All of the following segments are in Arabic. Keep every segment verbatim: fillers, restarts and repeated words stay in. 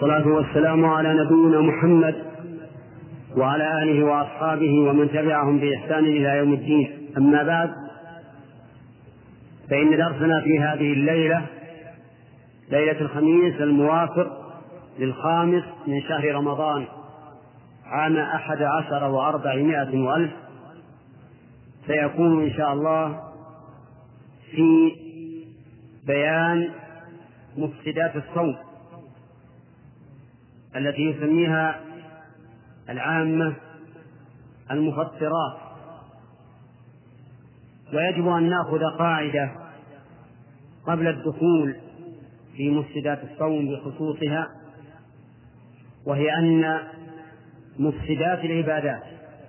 والصلاة والسلام على نبينا محمد وعلى آله وأصحابه ومن تبعهم بإحسان إلى يوم الدين. أما بعد، فإن درسنا في هذه الليلة ليلة الخميس الموافق للخامس من شهر رمضان عام أحد عشر وأربعمائة وألف، سيكون إن شاء الله في بيان مفسدات الصوم التي يسميها العامة المفطرات. ويجب أن نأخذ قاعدة قبل الدخول في مفسدات الصوم بخصوصها، وهي أن مفسدات العبادات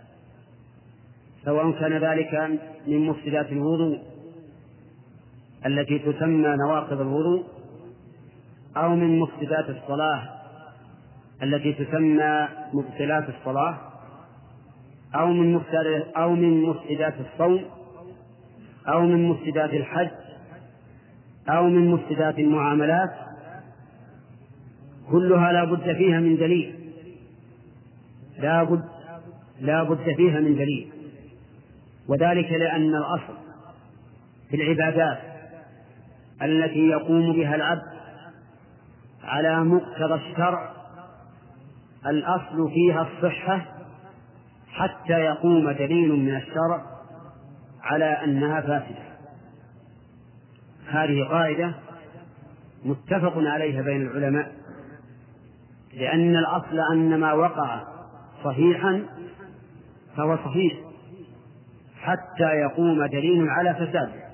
سواء كان ذلك من مفسدات الوضوء التي تسمى نواقض الوضوء، أو من مفسدات الصلاة التي تسمى مبطلات الصلاة، أو من مفسدات أو من مفسدات الصوم، أو من مفسدات الحج، أو من مفسدات المعاملات، كلها لا بد فيها من دليل، لا بد لا بد فيها من دليل. وذلك لأن الأصل في العبادات التي يقوم بها العبد على مقتضى الشرع الأصل فيها الصحة حتى يقوم دليل من الشرع على أنها فاسدة. هذه قاعدة متفق عليها بين العلماء، لأن الأصل أن ما وقع صحيحا فهو صحيح حتى يقوم دليل على فساده.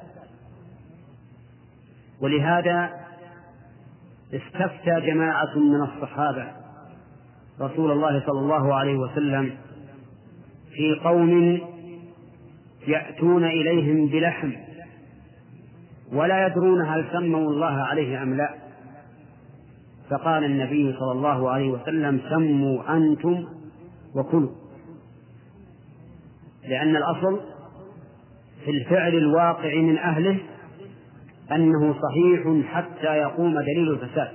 ولهذا استفتى جماعة من الصحابة رسول الله صلى الله عليه وسلم في قوم يأتون إليهم بلحم ولا يدرون هل سموا الله عليه أم لا، فقال النبي صلى الله عليه وسلم: سموا أنتم وكلوا. لأن الأصل في الفعل الواقع من أهله أنه صحيح حتى يقوم دليل الفساد.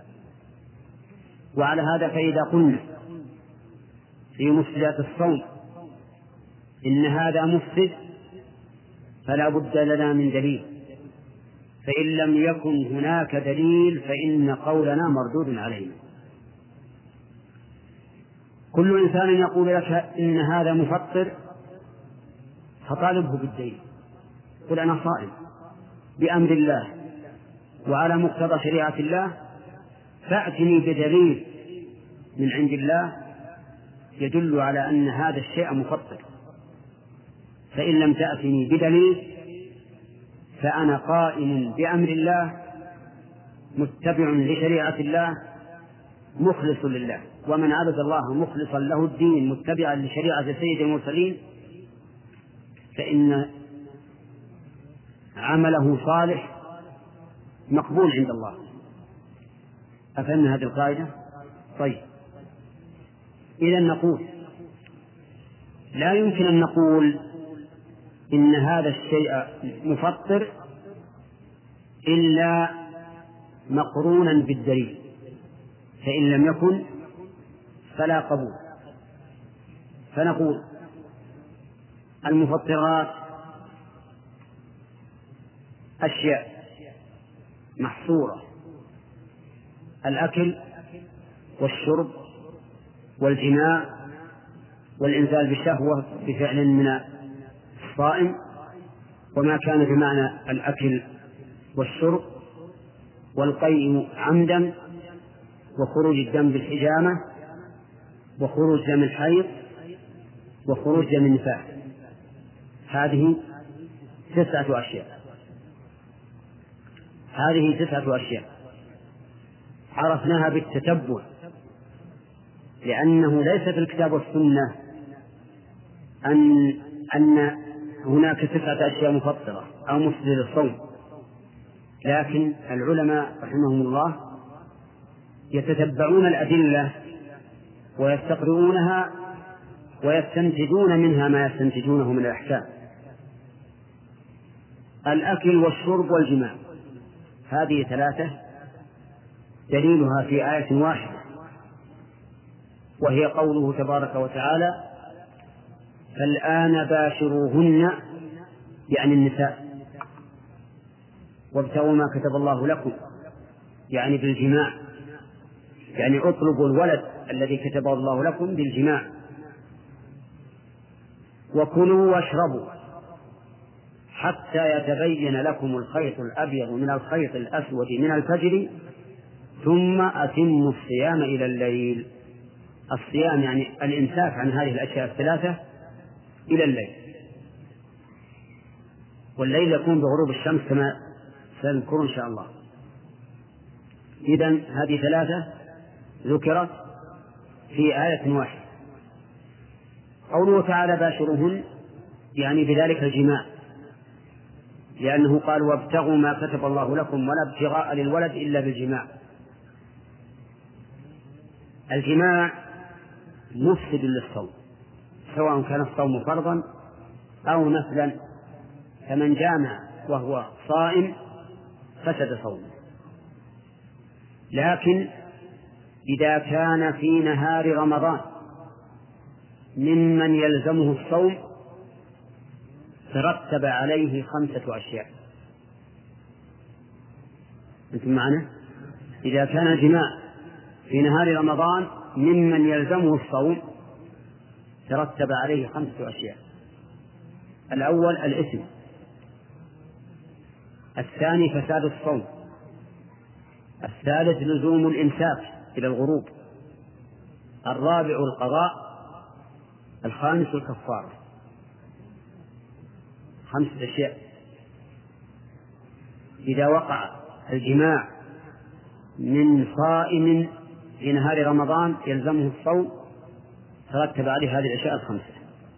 وعلى هذا فإذا قلنا في مفسدات الصوم إن هذا مفسد فلا بد لنا من دليل، فإن لم يكن هناك دليل فإن قولنا مردود علينا. كل إنسان يقول لك إن هذا مفطر فطالبه بالدليل، قل أنا صائم بأمر الله وعلى مقتضى شريعة الله، فأتني بدليل من عند الله يدل على أن هذا الشيء مفطر. فإن لم تأتني بدليل فأنا قائم بأمر الله متبع لشريعة الله مخلص لله. ومن عبد الله مخلصا له الدين متبعا لشريعة سيد المرسلين فإن عمله صالح مقبول عند الله. أفهمنا هذه القاعدة؟ طيب، إذن نقول لا يمكن أن نقول إن هذا الشيء مفطر إلا مقرونا بالدليل، فإن لم يكن فلا قبول. فنقول المفطرات أشياء محصورة: الأكل والشرب والجماع والإنزال بالشهوة بفعل من الصائم، وما كان بمعنى الأكل والشرب، والقيء عمدا، وخروج الدم بالحجامة، وخروج دم الحيض، وخروج دم النفاس. هذه تسعة أشياء هذه تسعة أشياء عرفناها بالتتبع، لأنه ليس في الكتاب والسنة أن أن هناك تسعة أشياء مفطرة أو مفسدة للصوم، لكن العلماء رحمهم الله يتتبعون الأدلة ويستقرؤونها ويستنتجون منها ما يستنتجونه من الأحكام. الأكل والشرب والجماع هذه ثلاثة دليلها في آية واحدة وهي قوله تبارك وتعالى: فالآن باشروهن، يعني النساء، وابتغوا ما كتب الله لكم، يعني بالجماع، يعني اطلبوا الولد الذي كتبه الله لكم بالجماع. وكلوا واشربوا حتى يتبين لكم الخيط الأبيض من الخيط الأسود من الفجر ثم أتموا الصيام إلى الليل. الصيام يعني الإمساك عن هذه الأشياء الثلاثة إلى الليل، والليل يكون بغروب الشمس كما سنذكر إن شاء الله. إذن هذه ثلاثة ذكرت في آية واحدة. قوله تعالى: باشرهن، يعني بذلك الجماع، لأنه قال: وابتغوا ما كتب الله لكم، ولا ابتغاء للولد إلا بالجماع. الجماع مفسد للصوم، سواء كان الصوم فرضا أو نفلا، فمن جامع وهو صائم فسد صومه. لكن إذا كان في نهار رمضان ممن يلزمه الصوم ترتب عليه خمسة أشياء. أنتم معنا؟ إذا كان الجماع في نهار رمضان ممن يلزمه الصوم ترتب عليه خمسة أشياء: الأول الإثم، الثاني فساد الصوم، الثالث لزوم الإمساك إلى الغروب، الرابع القضاء، الخامس الكفارة. خمسة أشياء. إذا وقع الجماع من صائم في نهار رمضان يلزمه الصوم ترتب عليه هذه الأشياء الخمسة: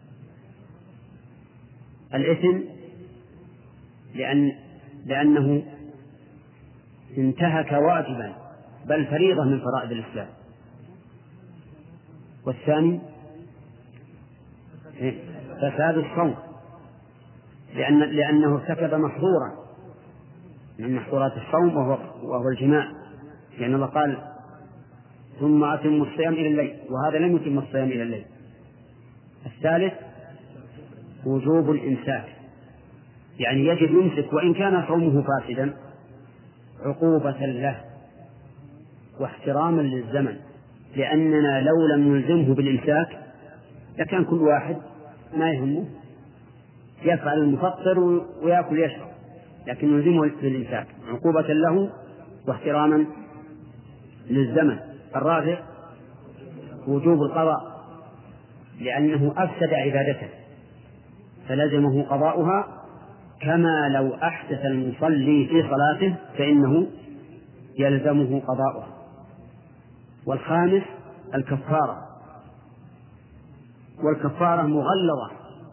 الإثم لأن لأنه انتهك واجبا بل فريضة من فرائض الإسلام، والثاني فساد الصوم لأن لأنه ارتكب محظورا من محظورات الصوم وهو, وهو الجماع، لأن الله قال: ثم أتموا الصيام إلى الليل، وهذا لم يتم الصيام إلى الليل. الثالث وجوب الإمساك، يعني يجب يمسك وإن كان صومه فاسدا عقوبة له واحتراما للزمن، لأننا لو لم نلزمه بالإمساك لكان كل واحد ما يهمه يفعل المفطر ويأكل يشرب، لكن نلزمه بالإمساك عقوبة له واحتراما للزمن. الرابع وجوب القضاء، لأنه أفسد عبادته فلزمه قضاؤها، كما لو أحدث المصلي في صلاته فإنه يلزمه قضاؤها. والخامس الكفارة، والكفارة مغلظة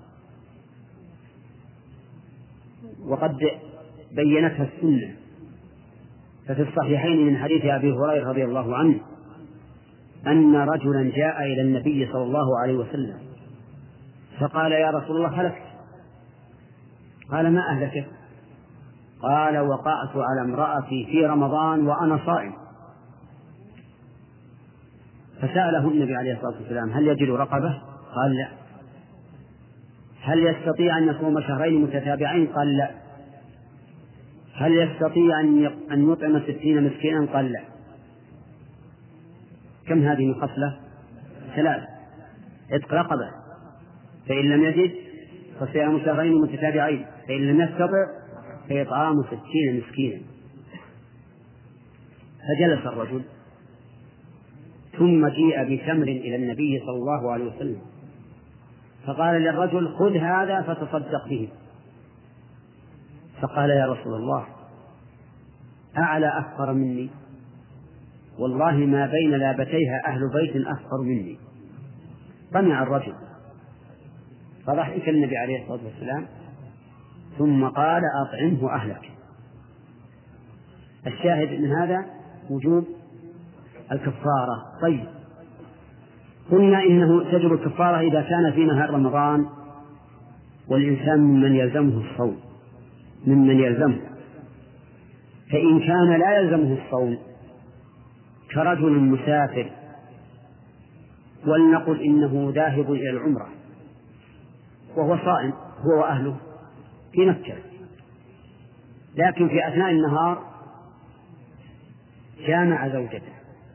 وقد بينتها السنة، ففي الصحيحين من حديث أبي هريرة رضي الله عنه أن رجلا جاء إلى النبي صلى الله عليه وسلم فقال: يا رسول الله هلكت. قال: ما أهلكت؟ قال: وقعت على امرأتي في رمضان وأنا صائم. فسأله النبي عليه الصلاة والسلام: هل يجد رقبة؟ قال: لا. هل يستطيع أن يصوم شهرين متتابعين؟ قال: لا. هل يستطيع أن يطعم ستين مسكينا؟ قال: لا. كم هذه من خصلة؟ ثلاث: عتق رقبة، فإن لم يجد فصيام شهرين متتابعين، فإن لم يستطع فإطعام ستين مسكينا. فجلس الرجل ثم جيء بتمر إلى النبي صلى الله عليه وسلم فقال للرجل: خذ هذا فتصدق به. فقال: يا رسول الله أعلى أفقر مني، والله ما بين لابتيها أهل بيت أفقر مني. طمع الرجل فضحك النبي عليه الصلاة والسلام ثم قال: أطعمه أهلك. الشاهد من هذا وجوب الكفارة. طيب، قلنا إنه تجب الكفارة إذا كان في نهار رمضان والإنسان ممن يلزمه الصوم ممن يلزمه فإن كان لا يلزمه الصوم كرجل مسافر ولنقل إنه ذاهب إلى العمرة وهو صائم هو وأهله في مكة، لكن في أثناء النهار جامع زوجته،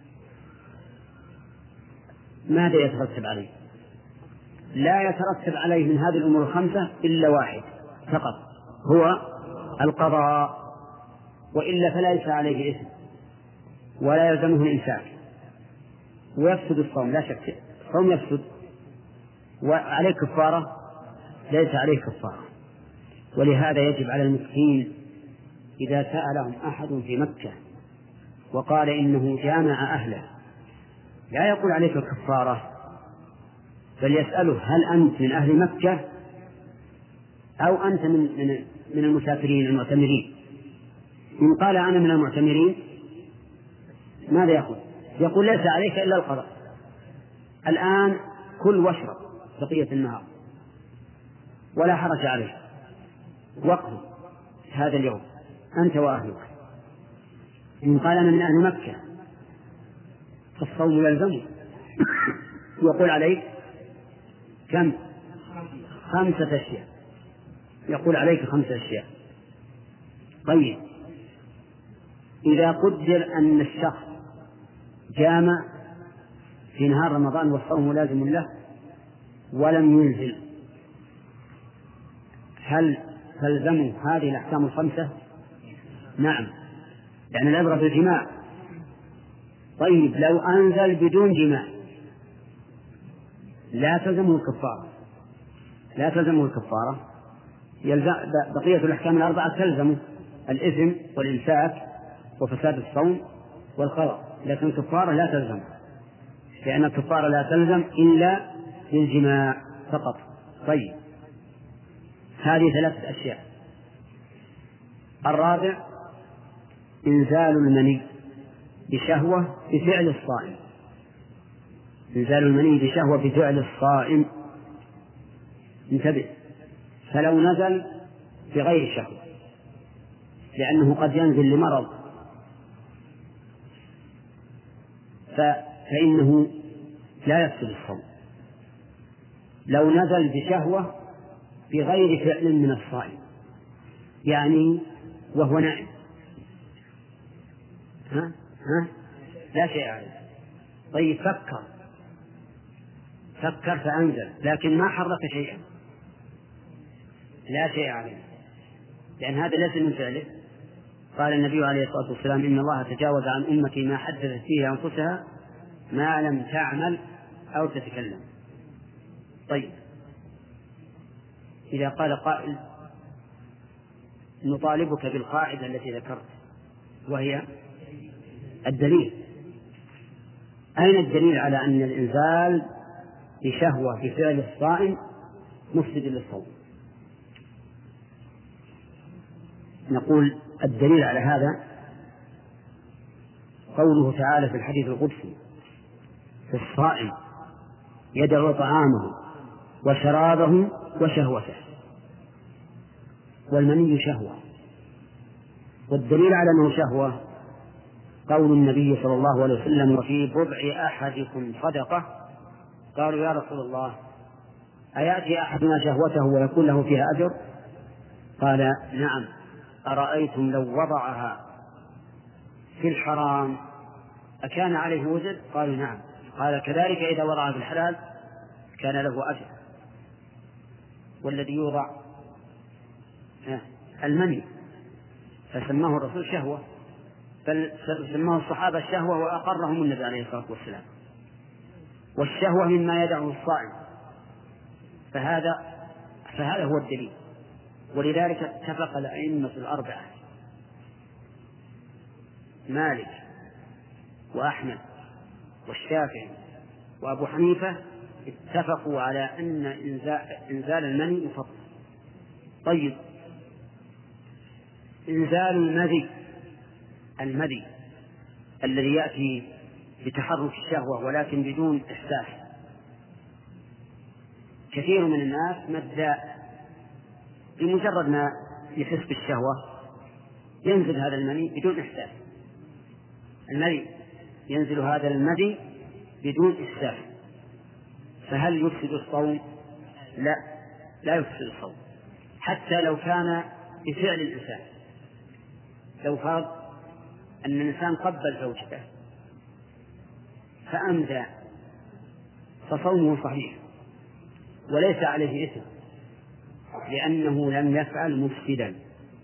ماذا يترتب عليه؟ لا يترتب عليه من هذه الأمور الخمسة إلا واحد فقط، هو القضاء، وإلا فليس عليه إثم ولا يلزمه الإمساك، ويفسد الصوم لا شك، الصوم يفسد، وعليه كفارة ليس عليه كفارة. ولهذا يجب على المسكين إذا سألهم أحد في مكة وقال إنه جامع أهله لا يقول عليك كفارة، بل يسأله هل أنت من أهل مكة أو أنت من, من, من المسافرين المعتمرين؟ إن قال أنا من المعتمرين ماذا يقول؟ يقول ليس عليك إلا القضاء، الآن كل واشرب بقية النهار ولا حرج عليه، وقف هذا اليوم أنت وأهلك. إن قال أنا من أهل مكة فالصوم يلزمه يقول عليك كم؟ خمسة أشياء، يقول عليك خمسة أشياء. طيب إذا قدر أن الشخص جامع في نهار رمضان والصوم لازم له ولم ينزل، هل تلزمه هذه الأحكام الخمسة؟ نعم، لأن العبرة بالجماع. طيب لو أنزل بدون جماع لا تلزمه الكفارة، لا تلزمه الكفارة، بقية الأحكام الأربعة تلزمه الإثم والإمساك وفساد الصوم والقضاء، لكن الكفارة لا تلزم، لأن الكفارة لا تلزم إلا بالجماع فقط. طيب هذه ثلاثة أشياء. الرابع إنزال المني بشهوة بفعل الصائم، إنزال المني بشهوة بفعل الصائم، انتبه، فلو نزل بغير شهوة لأنه قد ينزل لمرض فإنه لا يفسد الصوم. لو نزل بشهوة بغير فعل من الصائم، يعني وهو نائم، ها؟ ها؟ لا شيء عليه. طيب فكر فكر فأنزل لكن ما حرك شيئا، لا شيء عليه، لأن هذا ليس من فعله. قال النبي عليه الصلاة والسلام إن الله تجاوز عن أمتي ما حدثت فيه أنفسها ما لم تعمل أو تتكلم. طيب إذا قال قائل نطالبك بالقاعدة التي ذكرت وهي الدليل، أين الدليل على أن الإنزال بشهوة بفعل الصائم مفسد للصوم؟ نقول الدليل على هذا قوله تعالى في الحديث القدسي في الصائم يدع طعامه وشرابه وشهوته، والمني شهوة، والدليل على أنه شهوة قول النبي صلى الله عليه وسلم وفي بضع أحدكم صدقة. قالوا يا رسول الله أيأتي أحدنا شهوته ويكون له فيها أجر؟ قال نعم، أرأيتم لو وضعها في الحرام أكان عليه وزر؟ قالوا نعم. قال كذلك إذا وضعها في الحلال كان له أجر. والذي يوضع المني فسماه الرسول شهوة، بل سماه الصحابة الشهوة وأقرهم النبي عليه الصلاة والسلام، والشهوة مما يدعه الصائم، فهذا فهذا هو الدليل. ولذلك اتفق الأئمة الأربعة مالك وأحمد والشافعي وأبو حنيفة اتفقوا على أن إنزال المني يفضل. طيب إنزال المذي، المذي الذي يأتي بتحرك الشهوة ولكن بدون إحساس، كثير من الناس مداء بمجرد ما يحس بالشهوة ينزل هذا المني بدون إحساس، المذي ينزل هذا المذي بدون إحساس. فهل يفسد الصوم؟ لا، لا يفسد الصوم، حتى لو كان بفعل الإنسان. لو فرض أن الإنسان قبل زوجته فأمدى فصومه صحيح وليس عليه إثم، لأنه لم يفعل مفسدا.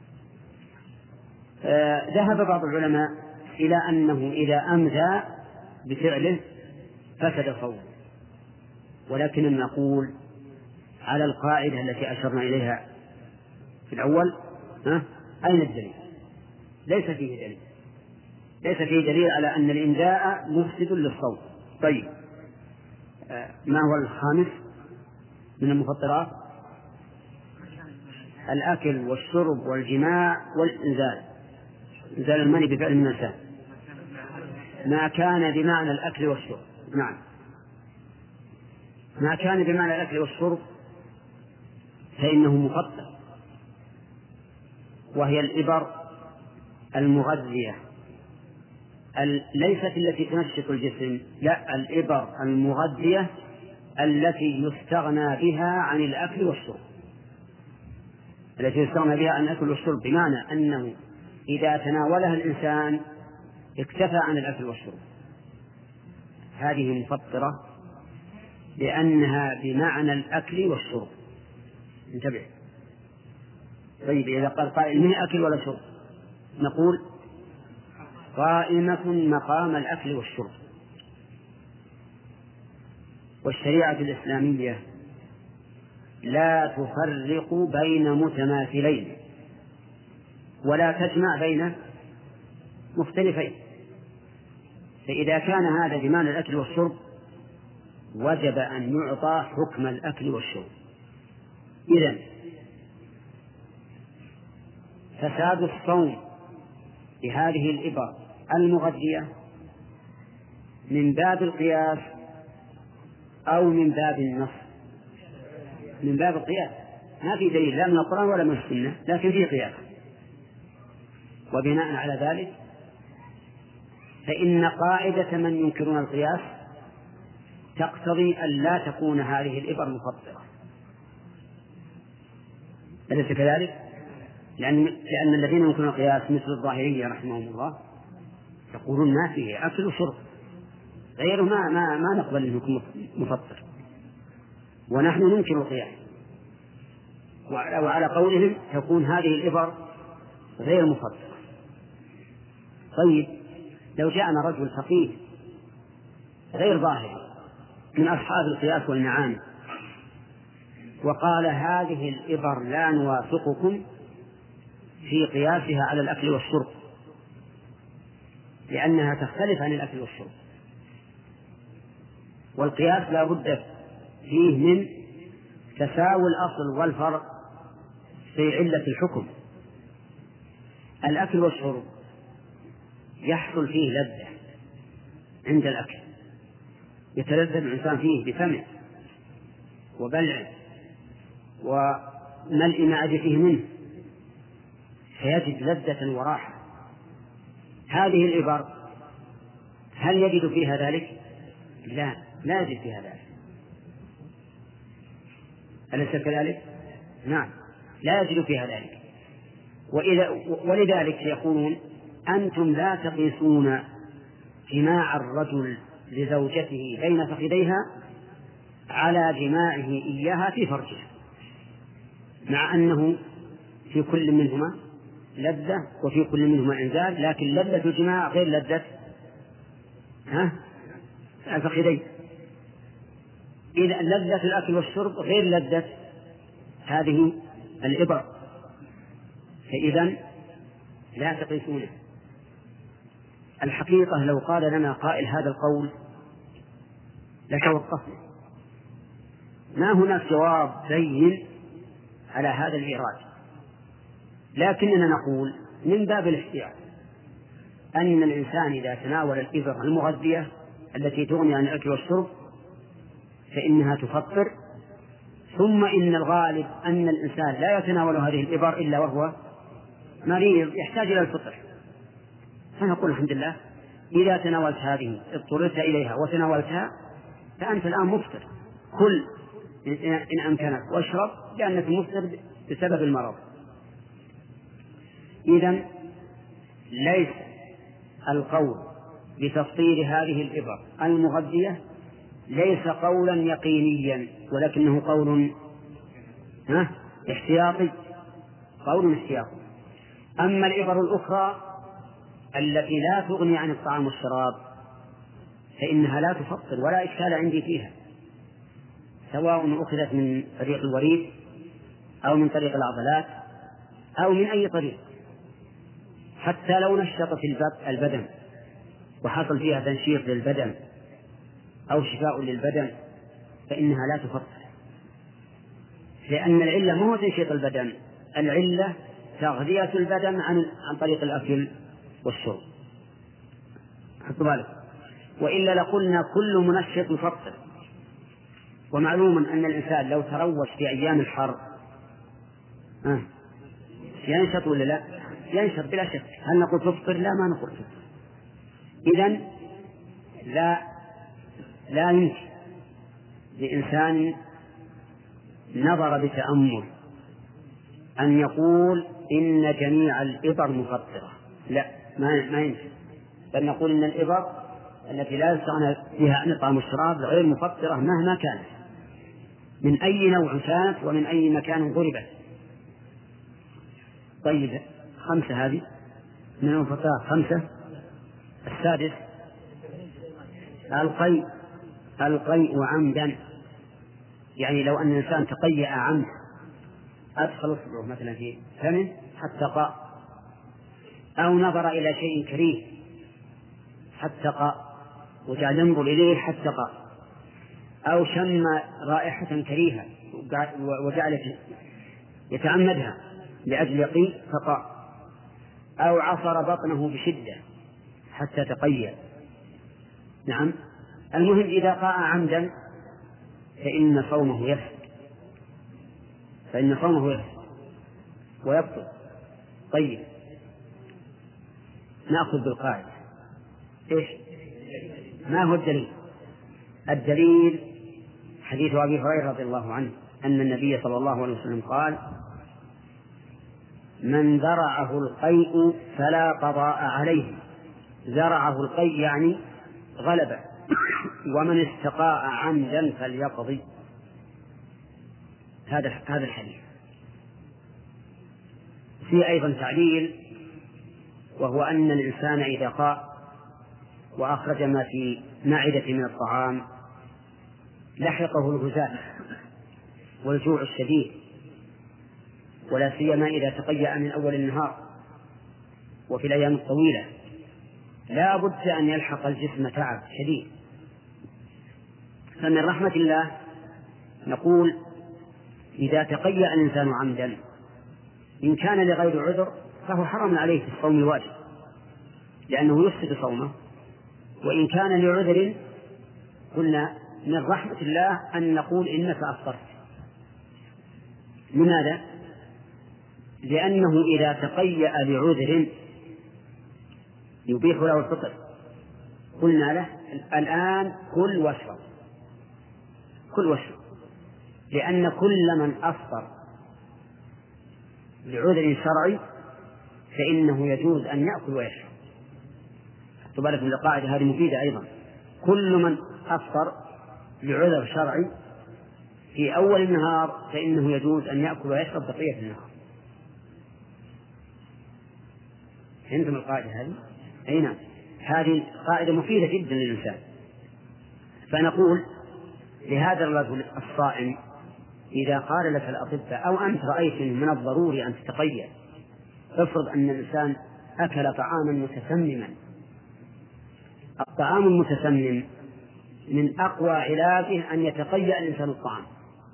آه ذهب بعض العلماء إلى أنه إذا أمدى بفعله فسد صومه، ولكن نقول على القاعدة التي أشرنا إليها في الأول، ها؟ أين الدليل؟ ليس فيه دليل، ليس فيه دليل على أن الإمداء مفسد للصوم. طيب، آه ما هو الخامس من المفطرات؟ الأكل والشرب والجماع والإنزال، إنزال المني بفعل من الإنسان، ما كان بمعنى الأكل والشرب. نعم، ما كان بمعنى الأكل والشرب فإنه مفطر، وهي الإبر المغذية، ليست التي تنشط الجسم، لا، الإبر المغذية التي يستغنى بها عن الأكل والشرب، التي يستغنى بها عن الأكل والشرب، بمعنى أنه إذا تناولها الإنسان اكتفى عن الأكل والشرب. هذه مفطرة لأنها بمعنى الأكل والشرب. انتبه. طيب، إذا قال قائل ما أكل ولا شرب، نقول قائمة مقام الأكل والشرب. والشريعة الإسلامية لا تفرق بين متماثلين ولا تجمع بين مختلفين، فإذا كان هذا بمعنى الأكل والشرب وجب أن يعطى حكم الأكل والشرب. إذن فساد الصوم بهذه الإبر المغذية من باب القياس أو من باب النص؟ من باب القياس، ما في دليل لا من القرآن ولا من السنة، لكن فيه قياس. وبناء على ذلك فإن قاعدة من ينكرون القياس تقتضي أن لا تكون هذه الإبر مفطرة. أليس كذلك؟ لأن, لأن الذين ينكرون القياس مثل الظاهرية رحمهم الله يقولون ما فيه أكل وشرب، غيره ما, ما, ما نقبل أن يكون مفطر، ونحن ننكر القياس. وعلى قولهم تكون هذه الإبر غير مفطرة. طيب، لو جاءنا رجل فقيه غير ظاهر من أصحاب القياس والمعاني وقال هذه الإبر لا نوافقكم في قياسها على الأكل والشرب لأنها تختلف عن الأكل والشرب، والقياس لا بد فيه من تساوي الأصل والفرع في علة الحكم. الأكل والشرب يحصل فيه لذة عند الأكل، يتلذذ الإنسان فيه بفمه وبلعه وملء معدته منه، فيجد لذة وراحة. هذه الإبر هل يجد فيها ذلك؟ لا، لا يجد فيها ذلك. أليس كذلك؟ نعم، لا يجد فيها ذلك. وإذا ولذلك يقولون أنتم لا تقيسون جماع الرجل لزوجته بين فخذيها على جماعه إياها في فرجها، مع أنه في كل منهما لذة وفي كل منهما إنزال، لكن لذة الجماع غير لذة ها الفخذين. إذا لذة الأكل والشرب غير لذة هذه الإبر، فإذا لا تقيسونه. الحقيقة لو قال لنا قائل هذا القول لتوقفنا، ما هناك جواب بين على هذا الإيراد، لكننا نقول من باب الاحتياط أن الإنسان إذا تناول الإبر المغذية التي تغني عن الأكل والشرب فإنها تفطر، ثم إن الغالب أن الإنسان لا يتناول هذه الإبر إلا وهو مريض يحتاج إلى الفطر، فنقول الحمد لله إذا تناولت هذه اضطررت إليها وتناولتها فأنت الآن مفطر، كل إن أمكنك واشرب لأنك مفطر بسبب المرض. إذن ليس القول بتفطير هذه الإبر المغذية ليس قولا يقينيا، ولكنه قول احتياطي، قول احتياطي. أما الإبر الأخرى التي لا تغني عن الطعام والشراب فإنها لا تفطر ولا إشكال عندي فيها، سواء أخذت من طريق الوريد أو من طريق العضلات أو من أي طريق، حتى لو نشطت البدن وحصل فيها تنشيط للبدن أو شفاء للبدن فإنها لا تفطر، لأن العلة ما هو تنشيط البدن، العلة تغذية البدن عن عن طريق الأكل والشرب. حطوا بالك، وإلا لقلنا كل منشط يفطر. ومعلوم أن الإنسان لو تروش في أيام الحر آه. ينشط ولا لا؟ ينشط بلا شك. هل نقول تفطر؟ لا، ما نقول تفطر. إذن لا لا يمكن لإنسان نظر بتأمل أن يقول إن جميع الإبر مفطرة، لا، ما ما يمكن، بل نقول إن الإبر التي لا يستغنى فيها عن الطعام والشراب غير مفطرة مهما كانت، من أي نوع كانت ومن أي مكان ضربت. طيب، خمسة هذه من المفطرات، خمسة. السادس القيء، القيء عمدا، يعني لو أن الإنسان تقيأ عمد، أدخل إصبعه مثلا في فمه حتى قاء، أو نظر إلى شيء كريه حتى قاء وجعل ينظر إليه حتى قاء، أو شم رائحة كريهة وجعل يتعمدها لأجل يقي فقاء، أو عصر بطنه بشدة حتى تقيأ. نعم، المهم إذا قاء عمدا فإن صومه يفسد، فإن صومه يفسد ويبطل. طيب، نأخذ بالقاعدة. إيش؟ ما هو الدليل؟ الدليل حديث أبي هريرة رضي الله عنه أن النبي صلى الله عليه وسلم قال: من ذرعه القيء فلا قضاء عليه. ذرعه القيء يعني غلبه. ومن استقاء عمدا فليقضي. هذا هذا الحديث. في أيضا تعليل، وهو أن الإنسان إذا قاء وأخرج ما في معدة من الطعام لحقه الهزال والجوع الشديد، ولا سيما إذا تقيأ من أول النهار وفي الأيام الطويلة، لا بد أن يلحق الجسم تعب شديد. فمن رحمة الله نقول إذا تقيأ الإنسان عمدا إن كان لغير عذر فهو حرم عليه في الصوم الواجب لأنه يفسد صومه، وإن كان لعذر قلنا من رحمة الله أن نقول إنك أفطرت. لماذا؟ لأنه إذا تقيأ لعذر يبيح له الفطر قلنا له الآن كل واشرب، كل واشرب، لأن كل من أفطر لعذر شرعي فإنه يجوز أن يأكل ويشرب. تبارك من القاعدة هذه مفيدة أيضا. كل من أفطر لعذر شرعي في أول النهار فإنه يجوز أن يأكل ويشرب بقية النهار. فهمتم القاعدة هذه؟ أي نعم، هذه قاعدة مفيدة جدا للإنسان. فنقول لهذا الرجل الصائم إذا قال لك الأطباء أو أنت رأيت من الضروري أن تتقيأ، افرض أن الإنسان أكل طعاما متسمما. الطعام المتسمم من أقوى علاجه أن يتقيأ الإنسان الطعام،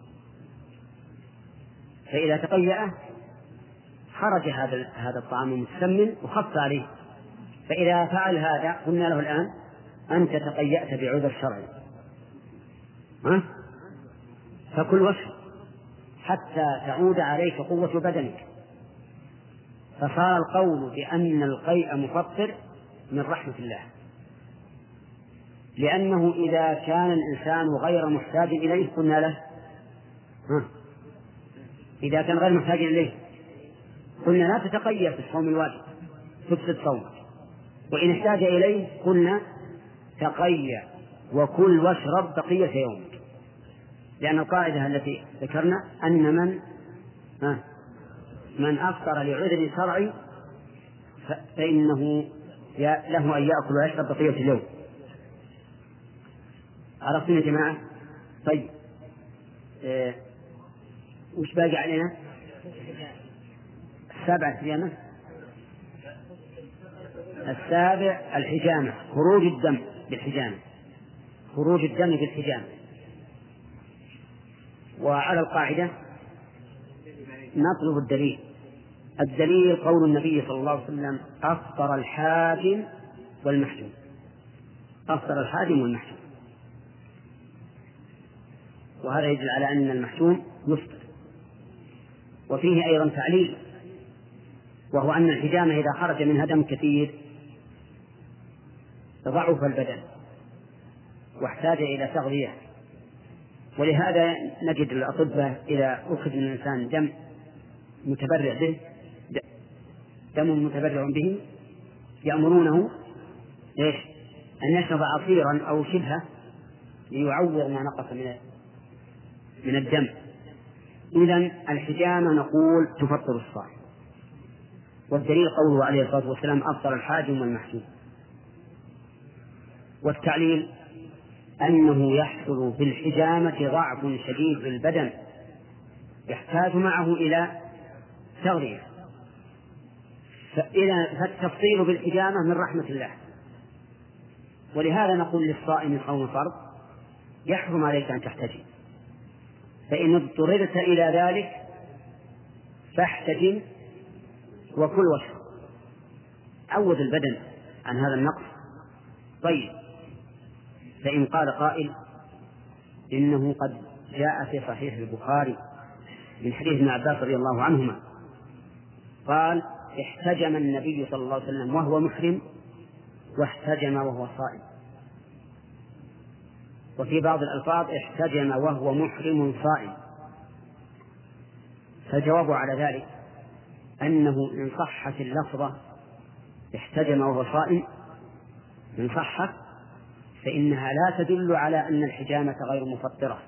فإذا تقيأه خرج هذا هذا الطعام المتسمم وخف عليه. فإذا فعل هذا قلنا له الآن أنت تقيأت بعذر شرعي، ها؟ فكل واشرب حتى تعود عليك قوة بدنك. فصار القول بأن القيء مفطر من رحمة الله، لأنه إذا كان الإنسان غير محتاج إليه قلنا له ها إذا كان غير محتاج إليه قلنا لا تتقيد في الصوم الواجب تفسد صومك، وإن احتاج إليه قلنا تقيد وكل واشرب بقية يومك، لأن القاعدة التي ذكرنا أن من ها من أفطر لعذر شرعي فإنه له أن يأكل ويشرب بقية اليوم. عرفتم يا جماعة؟ طيب إيه وش باقي علينا؟ السابع صيامه. السابع الحجامة، خروج الدم بالحجامة، خروج الدم بالحجامة. وعلى القاعدة نطلب الدليل. الدليل قول النبي صلى الله عليه وسلم أفطر الحاجم والمحجوم، أفطر الحاجم والمحجوم، وهذا يدل على أن المحجوم يفطر. وفيه أيضا تعليل، وهو أن الحجامة إذا خرج منها دم كثير ضعف البدن واحتاج إلى تغذية، ولهذا نجد الأطباء إذا أخذ من الإنسان دم متبرع به دم متبرع به يأمرونه إيش؟ أن يشرب عصيرا أو شبهه ليعوض ما نقص من من الدم. إذن الحجامة نقول تفطر الصائم، والدليل قوله عليه الصلاة والسلام أفطر الحاجم والمحجوم. والتعليل أنه يحصل في الحجامة ضعف شديد في البدن يحتاج معه إلى تغذية، فإذا فالتفطير بالحجامة من رحمة الله. ولهذا نقول للصائم صوم فرض يحرم عليك أن تحتجم، فإن اضطررت إلى ذلك فاحتجم وكل واشرب، عوض البدن عن هذا النقص. طيب فإن قال قائل إنه قد جاء في صحيح البخاري من حديث ابن عباس رضي الله عنهما قال احتجم النبي صلى الله عليه وسلم وهو محرم واحتجم وهو صائم، وفي بعض الألفاظ احتجم وهو محرم صائم. فالجواب على ذلك أنه إن صحت اللفظة احتجم وهو صائم إن صحت فإنها لا تدل على أن الحجامة غير مفطرة،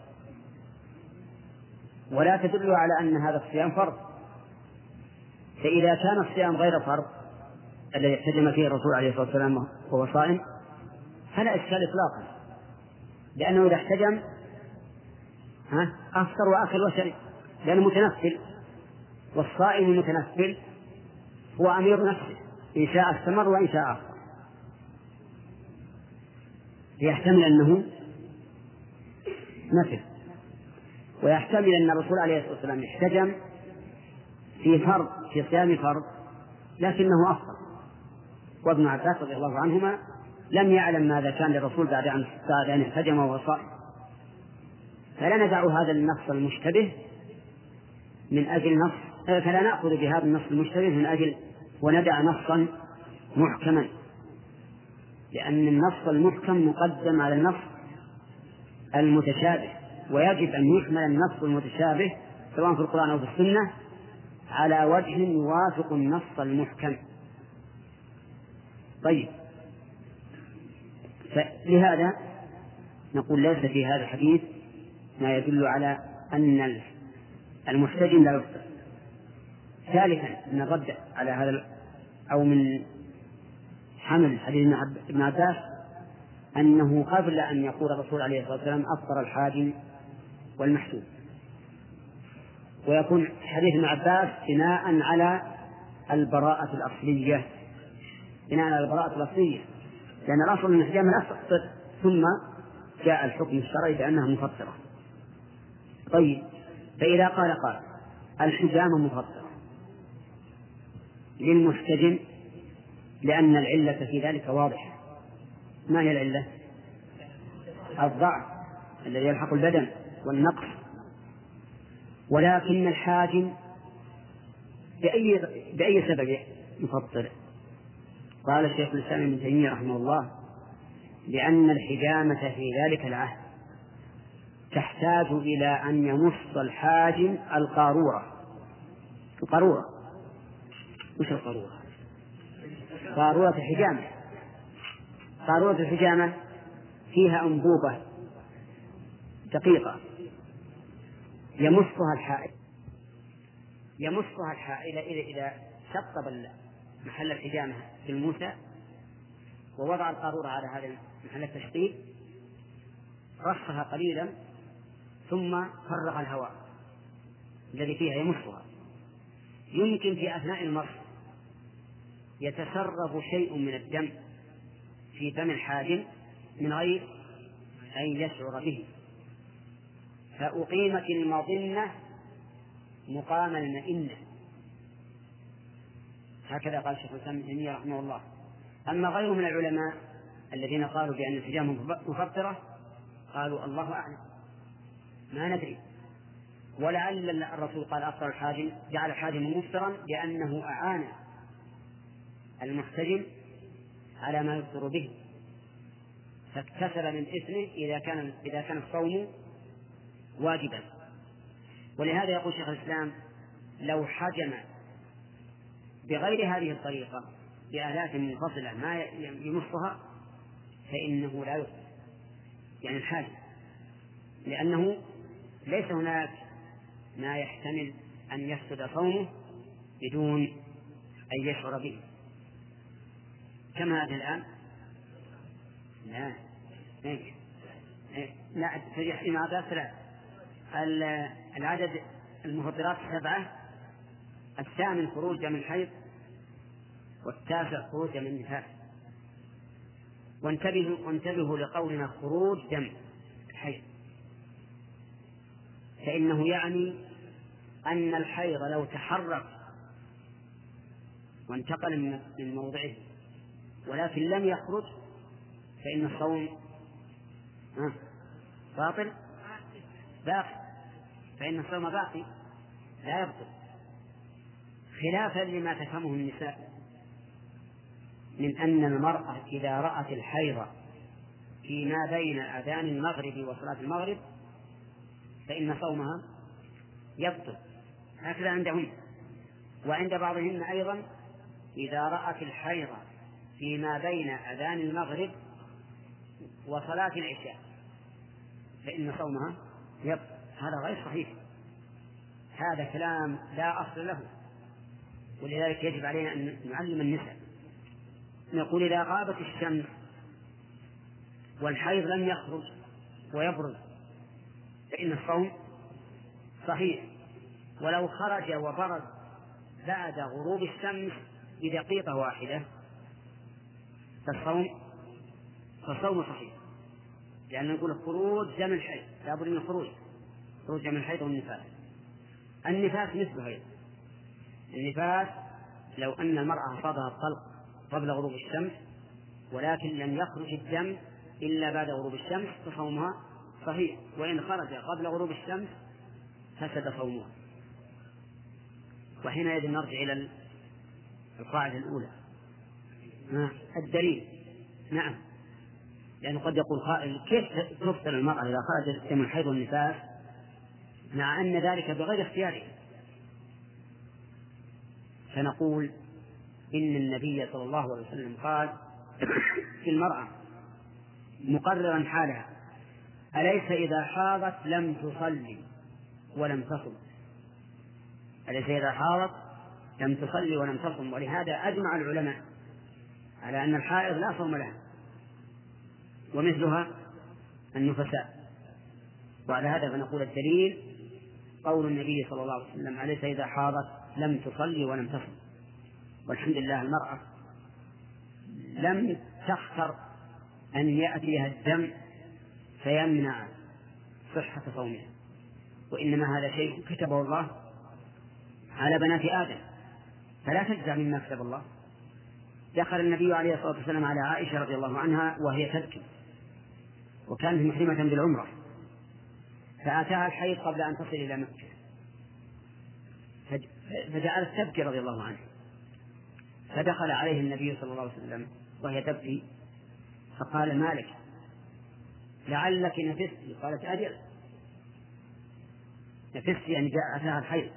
ولا تدل على أن هذا الصيام فرض. فإذا كان الصيام غير فرض الذي احتجم فيه الرسول عليه الصلاة والسلام وهو صائم فلا إشكال إطلاقا، لأنه إذا احتجم ها أفطر وأكل وشرب لأنه متنفل، والصائم المتنفل هو أمير نفسه إن شاء استمر وإن شاء أفطر. يحتمل أنه نفل، ويحتمل أن الرسول عليه الصلاة والسلام احتجم في فرض في صيام فرض لكنه أفطر، وابن عباس رضي الله عنهما لم يعلم ماذا كان للرسول بعد أن بعد أن احتجم وهو صائم. فلا ندع هذا النص المشتبه من أجل نص فلا نأخذ بهذا النص المشتبه من أجل وندع نصا محكما، لأن النص المحكم مقدم على النص المتشابه، ويجب أن يحمل النص المتشابه سواء في القرآن أو في السنة على وجه يوافق النص المحكم. طيب فلهذا نقول ليس في هذا الحديث ما يدل على أن المحتجم لا يفطر. ثالثا من الرد على هذا أو من حمل حديث ابن عباس أنه قبل أن يقول الرسول عليه الصلاة والسلام أفطر الحاجم والمحجوم، ويكون حديث ابن عباس بناء على البراءة الأصلية بناء على البراءة الأصلية لأن الأصل من الحجامة لا تفطر، ثم جاء الحكم الشرعي بأنها مفطرة. طيب فإذا قال قال الحجامة مفطرة للمحتجم لأن العلة في ذلك واضحة. ما هي العلة؟ الضعف الذي يلحق البدن والنقص. ولكن الحاجم بأي بأي سبب يفطر؟ قال الشيخ الإسلام ابن تيمية رحمه الله لأن الحجامة في ذلك العهد تحتاج إلى أن يمص الحاجم القارورة. القارورة وش القارورة؟ قارورة الحجامة. قارورة الحجامة فيها أنبوبة دقيقة يمصها الحائل يمصها الحائل إذا شطب محل الحجامة بالموسى ووضع القارورة على هذا محل التشطيب، رصها قليلا ثم فرغ الهواء الذي فيها يمصها. يمكن في أثناء المص يتسرب شيء من الدم في فم الحاجم من غير أن يشعر به، فأقيمت المظنة مقام المئنة. هكذا قال شيخ الإسلام ابن تيمية رحمه الله. أما غيره من العلماء الذين قالوا بأن الحجامة مفطرة قالوا الله أعلم، ما ندري، ولعل الرسول قال أفطر الحاجم، جعل الحاجم مفطرا لأنه أعان المحتجم على ما يفطر به، فاكتسب من إثمه إذا كان إذا كان الصوم واجبا. ولهذا يقول شيخ الإسلام لو حجم بغير هذه الطريقة بآلات منفصلة ما يمصها فإنه لا يفطر، يعني الحاجم، لأنه ليس هناك ما يحتمل أن يفسد صومه بدون أن يشعر به. كم هذا الآن؟ لا لا تجحي مع ذلك العدد المفطرات سبعة: الثامن خروج من الحيض، والتاسع خروج من النفاس. وانتبهوا وانتبهوا لقولنا خروج دم الحيض، فإنه يعني أن الحيض لو تحرك وانتقل من موضعه ولكن لم يخرج فإن الصوم باطل باقي، فإن الصوم باقي لا يبطل، خلافا لما تفهمه النساء من أن المرأة إذا رأت الحيض فيما بين أذان المغرب وصلاة المغرب فإن صومها يبطل، هكذا عندهم. وعند بعضهن أيضا إذا رأت الحيض فيما بين أذان المغرب وصلاة العشاء فإن صومها يبطل. هذا غير صحيح، هذا كلام لا أصل له، ولذلك يجب علينا أن نعلم النساء. نقول إذا غابت الشمس والحيض لم يخرج ويبرز فإن الصوم صحيح، ولو خرج وبرز بعد غروب الشمس بدقيقة واحدة فالصوم فالصوم صحيح، لأن نقول خروج دم الحيض لا بد من خروج خروج دم الحيض والنفاس. النفاس مثله أيضا، النفاس لو أن المرأة أصابها الطلق قبل غروب الشمس ولكن لم يخرج الدم إلا بعد غروب الشمس فصومها صحيح، وإن خرج قبل غروب الشمس فسد صومها. وحينئذ نرجع إلى القاعدة الأولى، الدليل. نعم، لأنه قد يقول قائل كيف تفطر المرأة إذا خرجت دم الحيض والنفاس مع أن ذلك بغير اختياره؟ فنقول إن النبي صلى الله عليه وسلم قال في المرأة مقررا حالها: أليس إذا حاضت لم تصلي ولم تصم؟ أليس إذا حاضت لم تصلي ولم تصم. ولهذا أجمع العلماء على أن الحائض لا صوم لها، ومثلها النفساء. وعلى هذا فنقول الدليل قول النبي صلى الله عليه وسلم: أليس إذا حاضت لم تصلي ولم تصم. والحمد لله المرأة لم تختر أن يأتيها الدم فيمنع صحة صومها، وإنما هذا شيء كتبه الله على بنات آدم فلا تجزع مما كتب الله. دخل النبي عليه الصلاة والسلام على عائشة رضي الله عنها وهي تبكي، وكانت محرمة بالعمرة، فأتاها الحيض قبل أن تصل إلى مكة فجعلت تبكي رضي الله عنها، فدخل عليه النبي صلى الله عليه وسلم وهي تبكي فقال: ما لك؟ لعلك نفست. قالت أجل. نفست يعني جاء أتاها الحيض.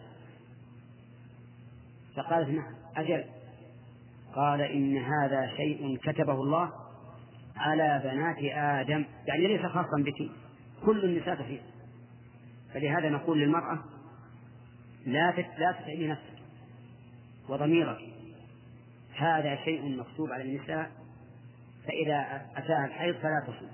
فقالت نعم أجل. قال إن هذا شيء كتبه الله على بنات آدم، يعني ليس خاصا بك، كل النساء تفيد. فلهذا نقول للمرأة لا لا تتعبي نفسك وضميرك، هذا شيء مكتوب على النساء، فإذا أتاها الحيض فلا تصوم.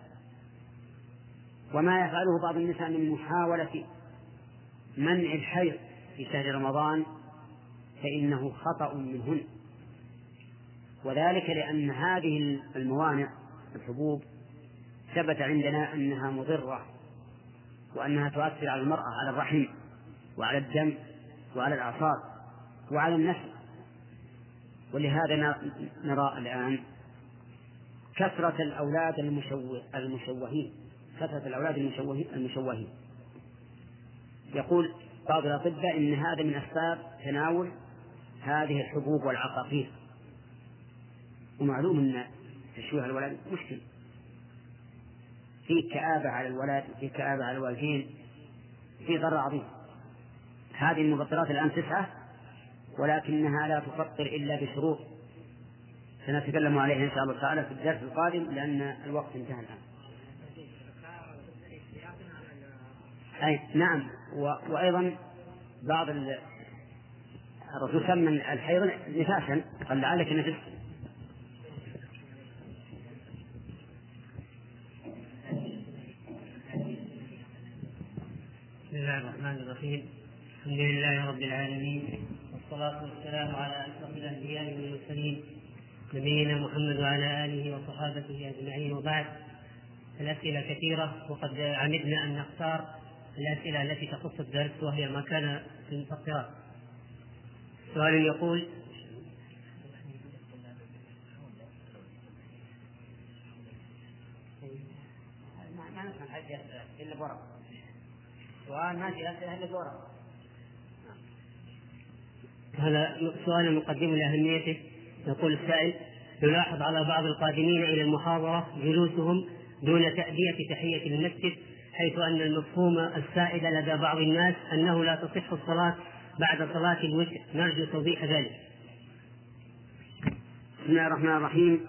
وما يفعله بعض النساء من محاولة منع الحيض في شهر رمضان فإنه خطأ منهن، وذلك لأن هذه الموانع الحبوب ثبت عندنا أنها مضرة، وأنها تؤثر على المرأة، على الرحم وعلى الدم وعلى الأعصاب وعلى النسل. ولهذا نرى الآن كثرة الأولاد المشوه المشوهين كثرة الأولاد المشوهين. يقول بعض الأطباء إن هذا من أسباب تناول هذه الحبوب والعقاقير. ومعلوم أن تشويه الولد مشكل، في كآبة على الولد، في كآبة على الوالدين، في ضرر عظيم. هذه المبطلات الآن تسعة، ولكنها لا تفطر إلا بشروط سنتكلم عليها إن شاء الله تعالى في الدرس القادم، لأن الوقت انتهى الآن. أي نعم. و... وأيضا بعض الرسول سمى الحيض نفاسا، قال لعلك نفس. بسم الله الرحمن الرحيم. الحمد لله رب العالمين، والصلاة والسلام على أشرف الأنبياء والمرسلين نبينا محمد وعلى آله وصحابته أجمعين. وبعد، الأسئلة كثيرة، وقد عمدنا أن نختار الأسئلة التي تخص الدرس وهي ما كان في المفطرات. سؤال يقول: ما نسمع حد يسأل إلا بورق. سؤال ما في أسئلة إلا بورق. هذا سؤال مقدم لأهميته. يقول السائل: يلاحظ على بعض القادمين إلى المحاضرة جلوسهم دون تأدية تحية المسجد، حيث أن المفهوم السائد لدى بعض الناس أنه لا تصح الصلاة بعد صلاة الوتر. نرجو توضيح ذلك. بسم الله الرحمن الرحيم.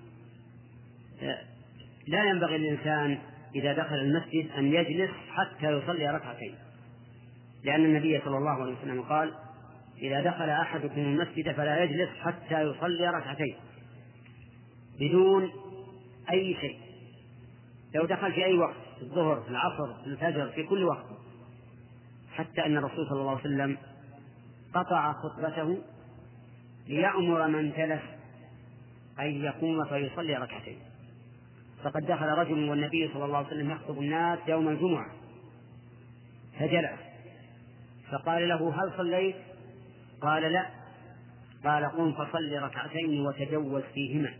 لا ينبغي للإنسان إذا دخل المسجد أن يجلس حتى يصلي ركعتين، لأن النبي صلى الله عليه وسلم قال: إذا دخل أحدكم المسجد فلا يجلس حتى يصلي ركعتين، بدون أي شيء. لو دخل في أي وقت، في الظهر، في العصر، في الفجر، في كل وقت، حتى أن الرسول صلى الله عليه وسلم قطع خطبته ليأمر من جلس أن يقوم فيصلي ركعتين. فقد دخل رجل والنبي صلى الله عليه وسلم يخطب الناس يوم الجمعة، فجلس، فقال له: هل صليت؟ قال: لا. قال: قم فصل ركعتين وتجوز فيهما.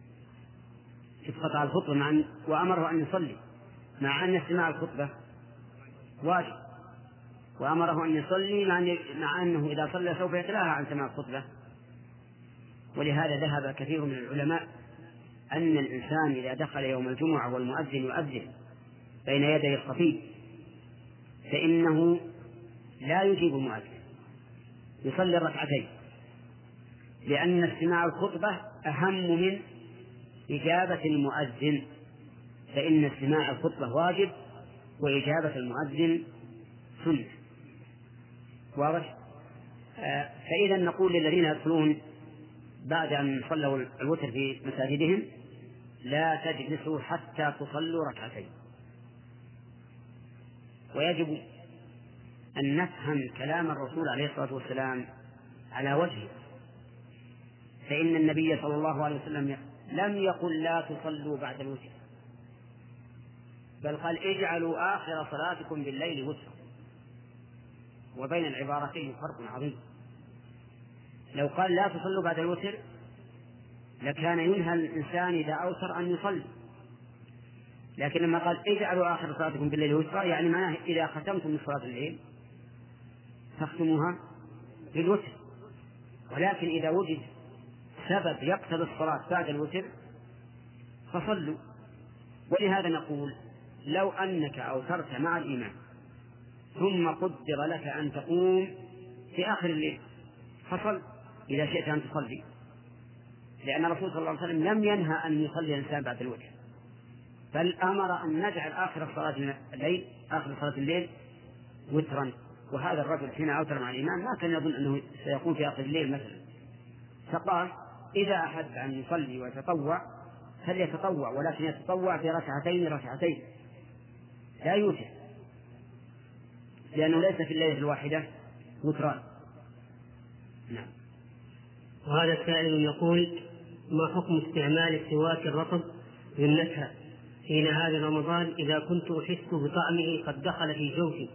قطع الخطبة مع أن وأمره أن يصلي، مع أن استماع الخطبة واجب، وأمره أن يصلي مع أنه إذا صلى سوف يتلاها عن سماع الخطبة. ولهذا ذهب كثير من العلماء أن الإنسان إذا دخل يوم الجمعة والمؤذن يؤذن بين يدي الخطيب فإنه لا يجيب المؤذن، يصلي الركعتين، لأن استماع الخطبة أهم من إجابة المؤذن، فإن استماع الخطبة واجب وإجابة المؤذن سنة. واضح؟ آه فإذا نقول للذين يدخلون بعد أن صلوا الوتر في مساجدهم: لا تجلسوا حتى تصلوا ركعتين. ويجب أن نفهم كلام الرسول عليه الصلاة والسلام على وجهه، فإن النبي صلى الله عليه وسلم لم يقل لا تصلوا بعد الوتر، بل قال: اجعلوا آخر صلاتكم بالليل وترا. وبين العبارتين فرق عظيم. لو قال لا تصلوا بعد الوتر لكان ينهى الإنسان إذا أوتر أن يصلي، لكن لما قال اجعلوا آخر صلاتكم بالليل وترا يعني معناه إذا ختمتم من صلاة الليل فاختموها بالوتر. ولكن إذا وجد سبب يقتضي الصلاة بعد الوتر فصلوا. ولهذا نقول لو أنك أوترت مع الإمام ثم قدر لك أن تقوم في آخر الليل فصل إذا شئت أن تصلي، لأن الرسول صلى الله عليه وسلم لم ينهى أن يصلي الإنسان بعد الوتر، بل أمر أن نجعل آخر صلاة الليل آخر صلاة الليل وترا. وهذا الرجل حين أوتر مع الإمام ما كان يظن أنه سيقوم في آخر الليل مثلا، فقال إذا أحب أن يصلي ويتطوع فليتطوع، ولكن يتطوع في ركعتين ركعتين لا يوتر، لأنه ليس في الليلة الواحدة وتران. نعم. وهذا سائل يقول: ما حكم استعمال السواك الرطب للنكهة في نهار رمضان إذا كنت أحس بطعمه قد دخل في جوفي؟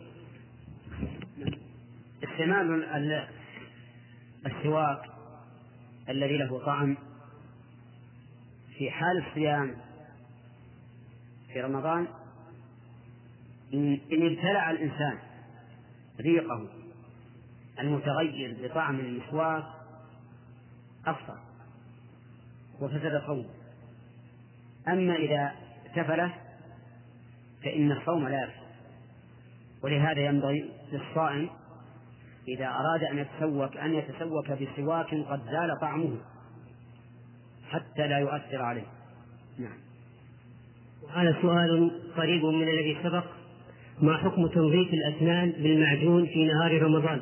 استعمال السواك الذي له طعم في حال الصيام في رمضان إن ابتلع الإنسان ريقه المتغير بطعم المسواك أفطر وفسد صومه. أما إذا تفله فإن الصوم لا يفسد، ولهذا ينبغي للصائم إذا أراد أن يتسوك أن يتسوك بسواك قد زال طعمه حتى لا يؤثر عليه. نعم. وهذا سؤال قريب من الذي سبق: ما حكم تنظيف الأسنان بالمعجون في نهار رمضان؟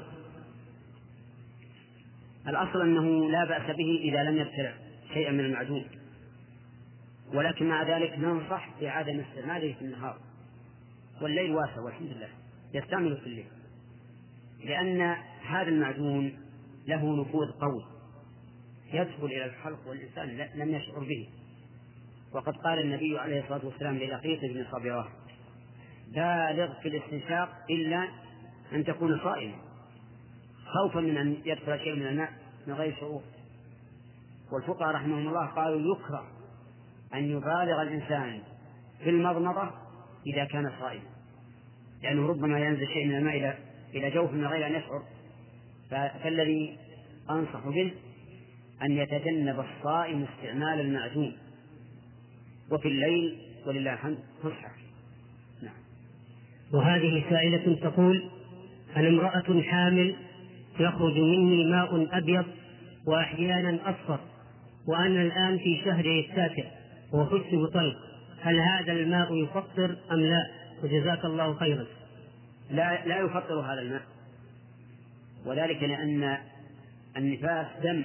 الأصل أنه لا بأس به إذا لم يبتلع شيئا من المعجون، ولكن مع ذلك ننصح بعدم استعماله في النهار، والليل واسع والحمد لله يستعمل في الليل، لأن هذا المعجون له نفوذ قوي يدخل إلى الحلق والإنسان لم يشعر به. وقد قال النبي عليه الصلاة والسلام للقيط بن صبيرة: بالغ في الاستنشاق إلا أن تكون صائما، خوفا من أن يدخل شيء من الماء من غير شعور. والفقهاء رحمهم الله قالوا يكره أن يبالغ الإنسان في المضمضة إذا كان صائما، لأنه ربما ينزل شيء من الماء إلى إلى جوف من غير أن يشعر. فالذي أنصح به أن يتجنب الصائم استعمال المعجون، وفي الليل ولله الحمد تصحى. نعم. وهذه سائلة تقول: أنا امرأة حامل يخرج مني ماء أبيض وأحيانا أصفر، وأنا الآن في شهري التاسع وحس بطلق، هل هذا الماء يفطر أم لا؟ وجزاك الله خيرا. لا, لا يفطر هذا الماء، وذلك لأن النفاس دم،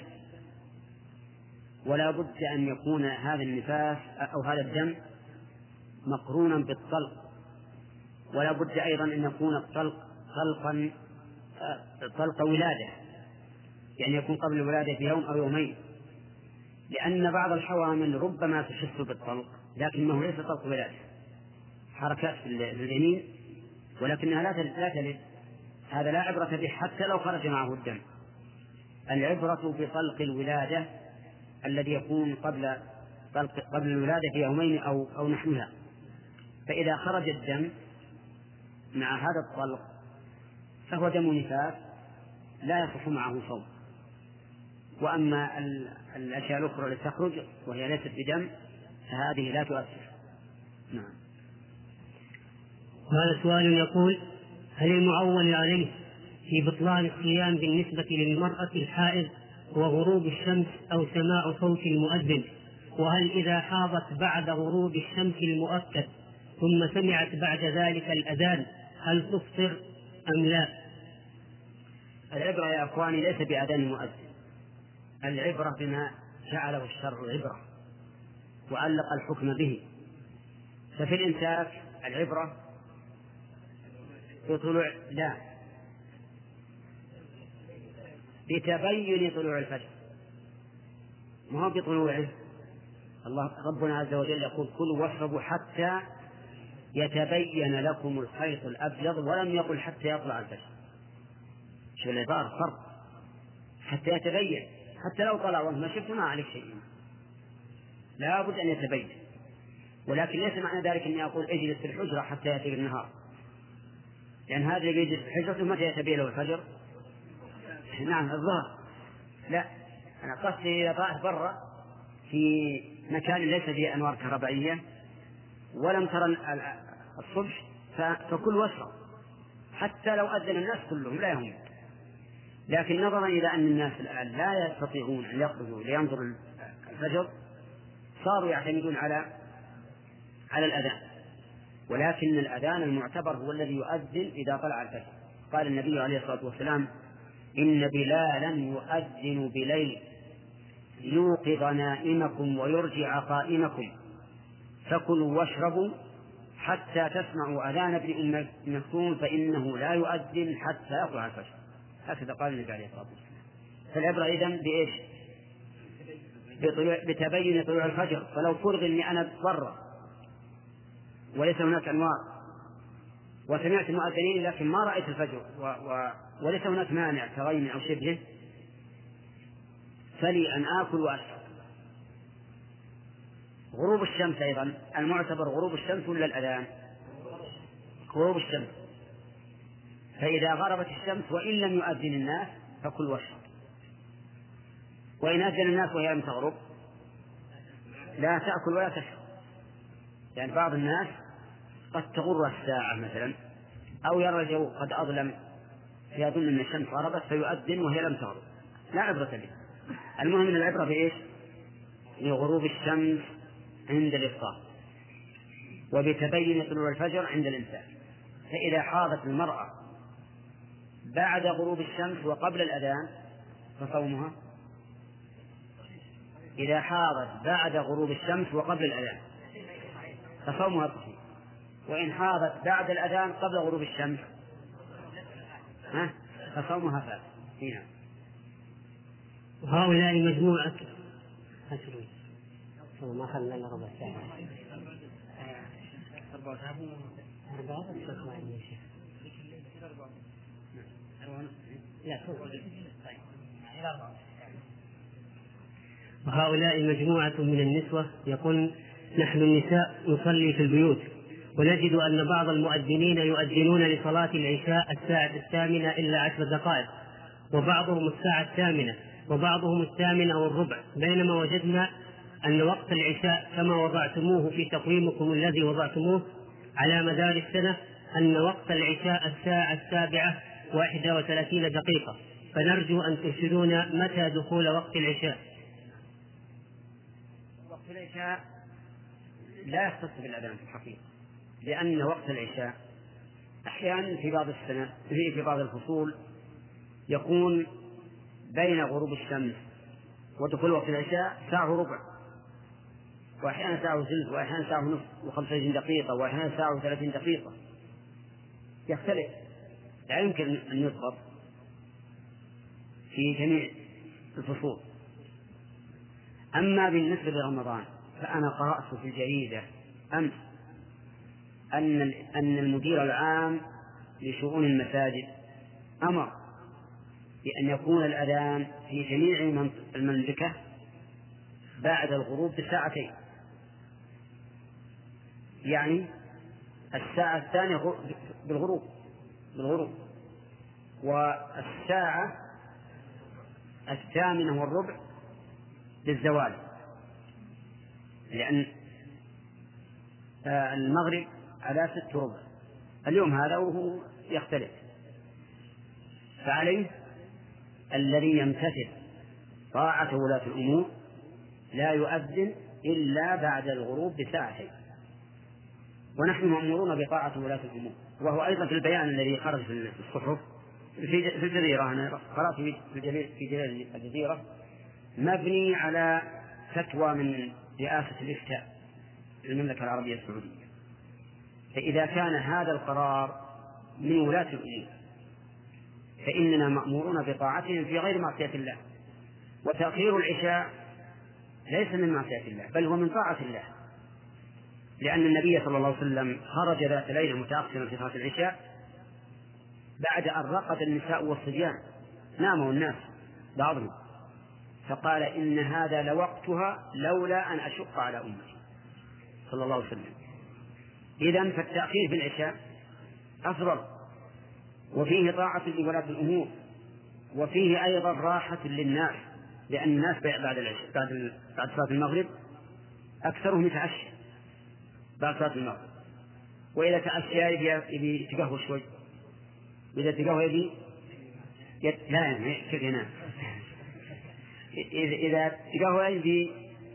ولا بد أن يكون هذا النفاس أو هذا الدم مقرونا بالطلق، ولا بد أيضا أن يكون الطلق طلقا طلق ولادة، يعني يكون قبل الولادة بيوم أو يومين، لأن بعض الحوامل ربما تحس بالطلق لكنه ليس طلق ولادة، حركات في الجنين ولكنها لا تلد، هذا لا عبرة به حتى لو خرج معه الدم. العبرة بطلق الولادة الذي يكون قبل طلق قبل الولادة بيومين أو أو نحوها، فإذا خرج الدم مع هذا الطلق فهو دم نفاس لا يصح معه صوم. وأما الأشياء الأخرى التي تخرج وهي ليست بدم فهذه لا تؤثر. نعم. هذا سؤال يقول: هل المعول عليه في بطلان الصيام بالنسبة للمرأة الحائض وغروب الشمس أو سماع صوت المؤذن؟ وهل إذا حاضت بعد غروب الشمس المؤكد ثم سمعت بعد ذلك الأذان هل تفطر أم لا؟ العبرة يا أخواني ليس بأذان المؤذن، العبرة بما جعله الشرع عبرة وعلق الحكم به. ففي الإمساك العبرة بطلوع لا بتبين طلوع الفجر، ما هو بطلوعه. الله ربنا عز وجل يقول: كلوا واشربوا حتى يتبين لكم الخيط الأبيض، ولم يقل حتى يطلع الفجر. شو العبارة فرق، حتى يتبين، حتى لو طلع وانت ما شفت ما عليك شيء، لا بد أن يتبين. ولكن ليس معنى ذلك أني أقول اجلس في الحجرة حتى يأتي النهار، لأن هذا اللي يجلس في الحجرة متى يتبين له الفجر؟ نعم الظهر. لا، أنا قصدي إذا طلعت برا في مكان ليس فيه أنوار كهربائية ولم ترى الصبح فكل واشرب حتى لو أذن الناس كلهم لا يهم. لكن نظرا إلى أن الناس الآن لا يستطيعون أن يخرجوا لينظروا الفجر صاروا يعتمدون على على الأذان، ولكن الأذان المعتبر هو الذي يؤذن إذا طلع الفجر. قال النبي عليه الصلاة والسلام: إن بلالا يؤذن بليل ليوقظ نائمكم ويرجع قائمكم فكلوا واشربوا حتى تسمعوا أذان ابن أم مكتوم فإنه لا يؤذن حتى يطلع الفجر. هكذا قال النبي عليه الصلاة والسلام. فالعبرة إذن بإيش؟ بتبين طلوع الفجر. فلو فرض أني أنا برا وليس هناك أنوار وسمعت المؤذنين لكن ما رأيت الفجر و... و... وليس هناك مانع كغيم أو شبهه، فلي أن آكل وأشرب. غروب الشمس أيضا المعتبر غروب الشمس ولا الأذان؟ غروب الشمس. فإذا غربت الشمس وإن لم يؤذن الناس فكل واشرب، وإن أذن الناس وهي لم تغرب لا تأكل ولا تشرب. يعني بعض الناس قد تغر الساعة مثلا أو يرى الجو قد أظلم فيظن أن الشمس غربت فيؤذن وهي لم تغرب، لا عبرة به. المهم أن العبرة بإيش؟ بغروب الشمس عند الإفطار وبتبين طلوع الفجر عند الإمساك. فإذا حاضت المرأة بعد غروب الشمس وقبل الأذان فصومها، إذا حاضت بعد غروب الشمس وقبل الأذان فصومها صحيح، وإن حاضت بعد الأذان قبل غروب الشمس ها فصومها فاسد. هنا وهؤلاء مجموعة أشرون ما خلنا إلا ربع ساعة أربعة وهؤلاء مجموعة من النسوة يقول: نحن النساء نصلي في البيوت ونجد أن بعض المؤذنين يؤذنون لصلاة العشاء الساعة الثامنة إلا عشر دقائق، وبعضهم الساعة الثامنة، وبعضهم الثامنة والربع، بينما وجدنا أن وقت العشاء كما وضعتموه في تقويمكم الذي وضعتموه على مدار السنة أن وقت العشاء الساعة السابعة واحدة وثلاثين دقيقة، فنرجو أن ترشدونا متى دخول وقت العشاء. وقت العشاء لا يختص بالأذان في الحقيقة، لأن وقت العشاء أحيانا في بعض السنة في بعض الفصول يكون بين غروب الشمس ودخول وقت العشاء ساعة وربع، وأحيانا ساعة وثلث، وأحيانا ساعة ونصف وخمسة وعشرين دقيقة، وأحيانا ساعة وثلاثين دقيقة، يختلف، لا يمكن أن يضبط في جميع الفصول. أما بالنسبة لرمضان فأنا قرأت في الجريدة أمس أن أن المدير العام لشؤون المساجد أمر بأن يكون الأذان في جميع المملكة بعد الغروب بساعتين، يعني الساعة الثانية بالغروب بالغروب والساعة الثامنة والربع للزوال، لأن المغرب على ست ربع اليوم هذا وهو يختلف. فعليه الذي يمتثل طاعة ولاة الأمور لا يؤذن إلا بعد الغروب بساعتين، ونحن مأمورون بطاعة ولاة الأمور. وهو أيضا في البيان الذي خرج في الصحف في الجزيرة، أنا قرأت في جريدة الجزيرة مبني على فتوى من رئاسة الإفتاء في المملكة العربية السعودية. فإذا كان هذا القرار من ولاة الأمور فإننا مأمورون بطاعتهم في غير معصية الله، وتأخير العشاء ليس من معصية الله بل هو من طاعة الله، لأن النبي صلى الله عليه وسلم خرج ذات ليلة متأخرا في صلاة العشاء بعد أن رقد النساء والصبيان، ناموا الناس بعضهم، فقال: إن هذا لوقتها لولا أن أشق على أمتي صلى الله عليه وسلم. إذن فالتأخير في العشاء أفضل، وفيه طاعة لولاة الأمور، وفيه أيضا راحة للناس، لأن الناس بعد العشاء بعد بعد صلاة المغرب أكثرهم يتعشى بعد صلاة المغرب، وإذا تأشياء يبي يتقهوى شوي، وإذا تقهوى يبي يت... لا كيف ينام. إذا إذا تقهوى يبي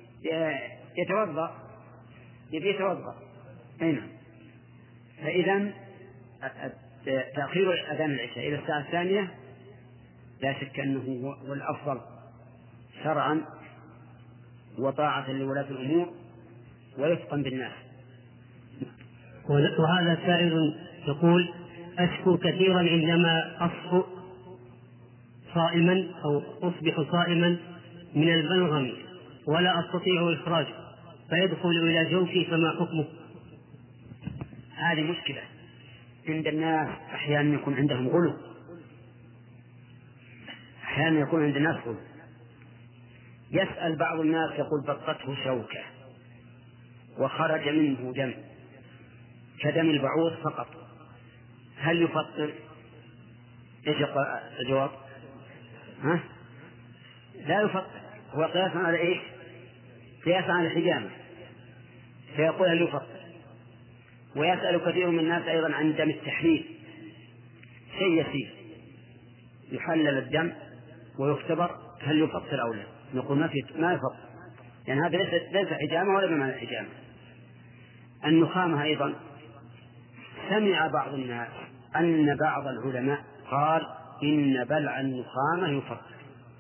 يتوضأ يبي يتوضأ هنا. فإذا تأخير أذان العشاء إلى الساعة الثانية لا شك أنه هو الأفضل شرعا وطاعة لولاة الأمور ويفقا بالناس. وهذا سائل يقول: أشكو كثيرا عندما أصبح صائما أو أصبح صائما من البلغم ولا أستطيع إخراجه فيدخل إلى جوفي، فما حكمه؟ هذه مشكلة عند الناس، أحيانا يكون عندهم غلو، أحيانا يكون عند الناس غلو. يسأل بعض الناس يقول: بطته شوكة وخرج منه دم كدم البعوض فقط، هل يفطر؟ إيش الجواب؟ ها؟ لا يفطر، هو قياسا على إيش؟ قياسا على الحجامة، فيقول هل يفطر. ويسأل كثير من الناس أيضا عن دم التحليل، شيء يسير يحلل الدم ويختبر هل يفطر أو لا، نقول ما في ما يفطر، يعني هذا ليس ليس حجامة ولا بمعنى الحجامة. النخامة أيضا سمع بعض الناس أن بعض العلماء قال إن بلع النخامة يفطر.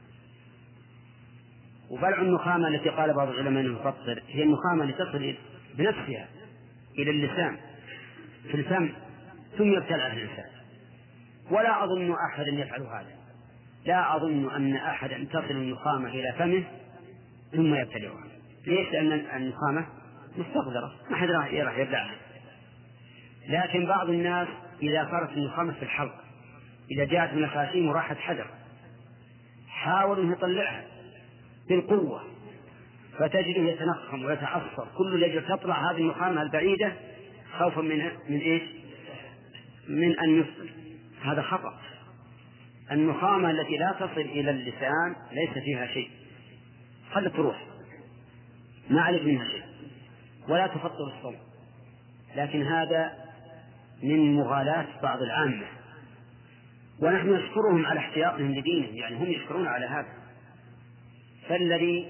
وبلع النخامة التي قال بعض العلماء أنه يفطر هي النخامة التي تصل بنفسها إلى اللسان في الفم ثم يبتلعها الإنسان، ولا أظن أحد يفعل هذا، لا أظن أن أحد تصل النخامة إلى فمه ثم يبتلعها. ليش؟ لأن النخامة مستقذرة ما حد راح يبلعها. لكن بعض الناس إذا صارت النخامة في الحلق، إذا جاءت من الخاشيم وراحت حجر، حاول أن يطلعها بالقوة فتجده يتنخم ويتعصر كل لجل تطلع هذه النخامة البعيدة خوفا من من إيش؟ من أن يفطر. هذا خطأ. النخامة التي لا تصل إلى اللسان ليس فيها شيء، خلت تروح ما عليك منها شيء ولا تفطر الصوم. لكن هذا من مغالاة بعض العامة، ونحن نشكرهم على احتياطهم لدينهم، يعني هم يشكرون على هذا. فالذي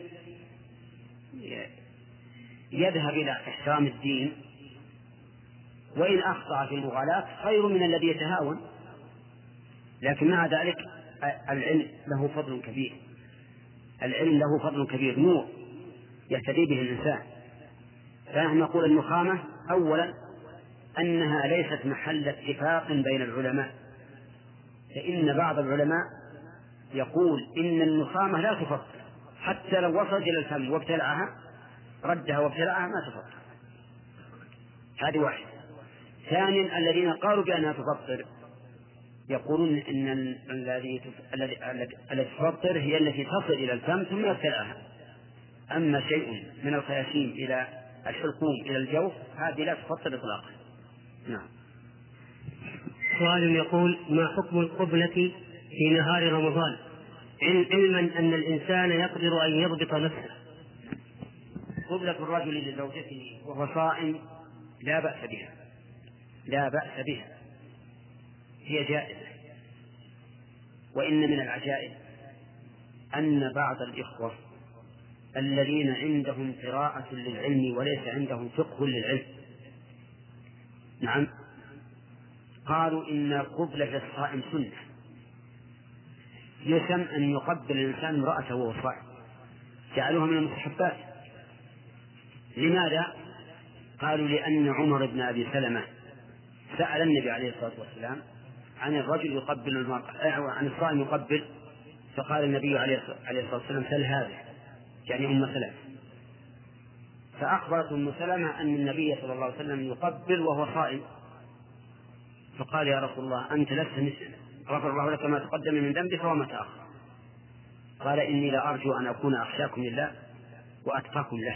يذهب إلى احترام الدين وإن أخطأ في المغالاة خير من الذي يتهاون. لكن مع ذلك العلم له فضل كبير، العلم له فضل كبير، نور يهتدي به الإنسان. فنحن نقول النخامة أولا أنها ليست محل اتفاق بين العلماء، فإن بعض العلماء يقول إن النخامة لا تفطر حتى لو وصلت إلى الفم وابتلعها ردها وابتلعها ما تفطر. هذه واحد. ثانيا الذين قالوا بأنها تفطر يقولون إن الذي التي تفطر هي التي تصل إلى الفم ثم يبتلعها، أما شيء من الخياشيم إلى الحلقوم إلى الجوف هذه لا تفطر إطلاقا. نعم. سؤال يقول: ما حكم القبلة في نهار رمضان علما أن الإنسان يقدر أن يضبط نفسه؟ قبلة الرجل لزوجته وهو صائم لا بأس بها، لا بأس بها، هي جائزة. وإن من العجائب أن بعض الإخوة الذين عندهم قراءة للعلم وليس عندهم فقه للعلم، نعم، قالوا إن قبلة الصائم سنة، يسمى أن يقبل الإنسان امرأته وهو صائم، جعلوها من المستحبات. لماذا؟ قالوا لأن عمر بن أبي سلمة سأل النبي عليه الصلاة والسلام عن الرجل يقبل المرأة، عن الصائم يقبل، فقال النبي عليه الصلاة والسلام: سل هذا، يعني أم سلمة. فأخبرت أم سلمة أن النبي صلى الله عليه وسلم يقبل وهو صائم، فقال: يا رسول الله أنت لست مثله، غفر الله لك ما تقدم من ذنبك وما تأخر. قال: إني لأرجو أن أكون أخشاكم لله وأتقاكم له.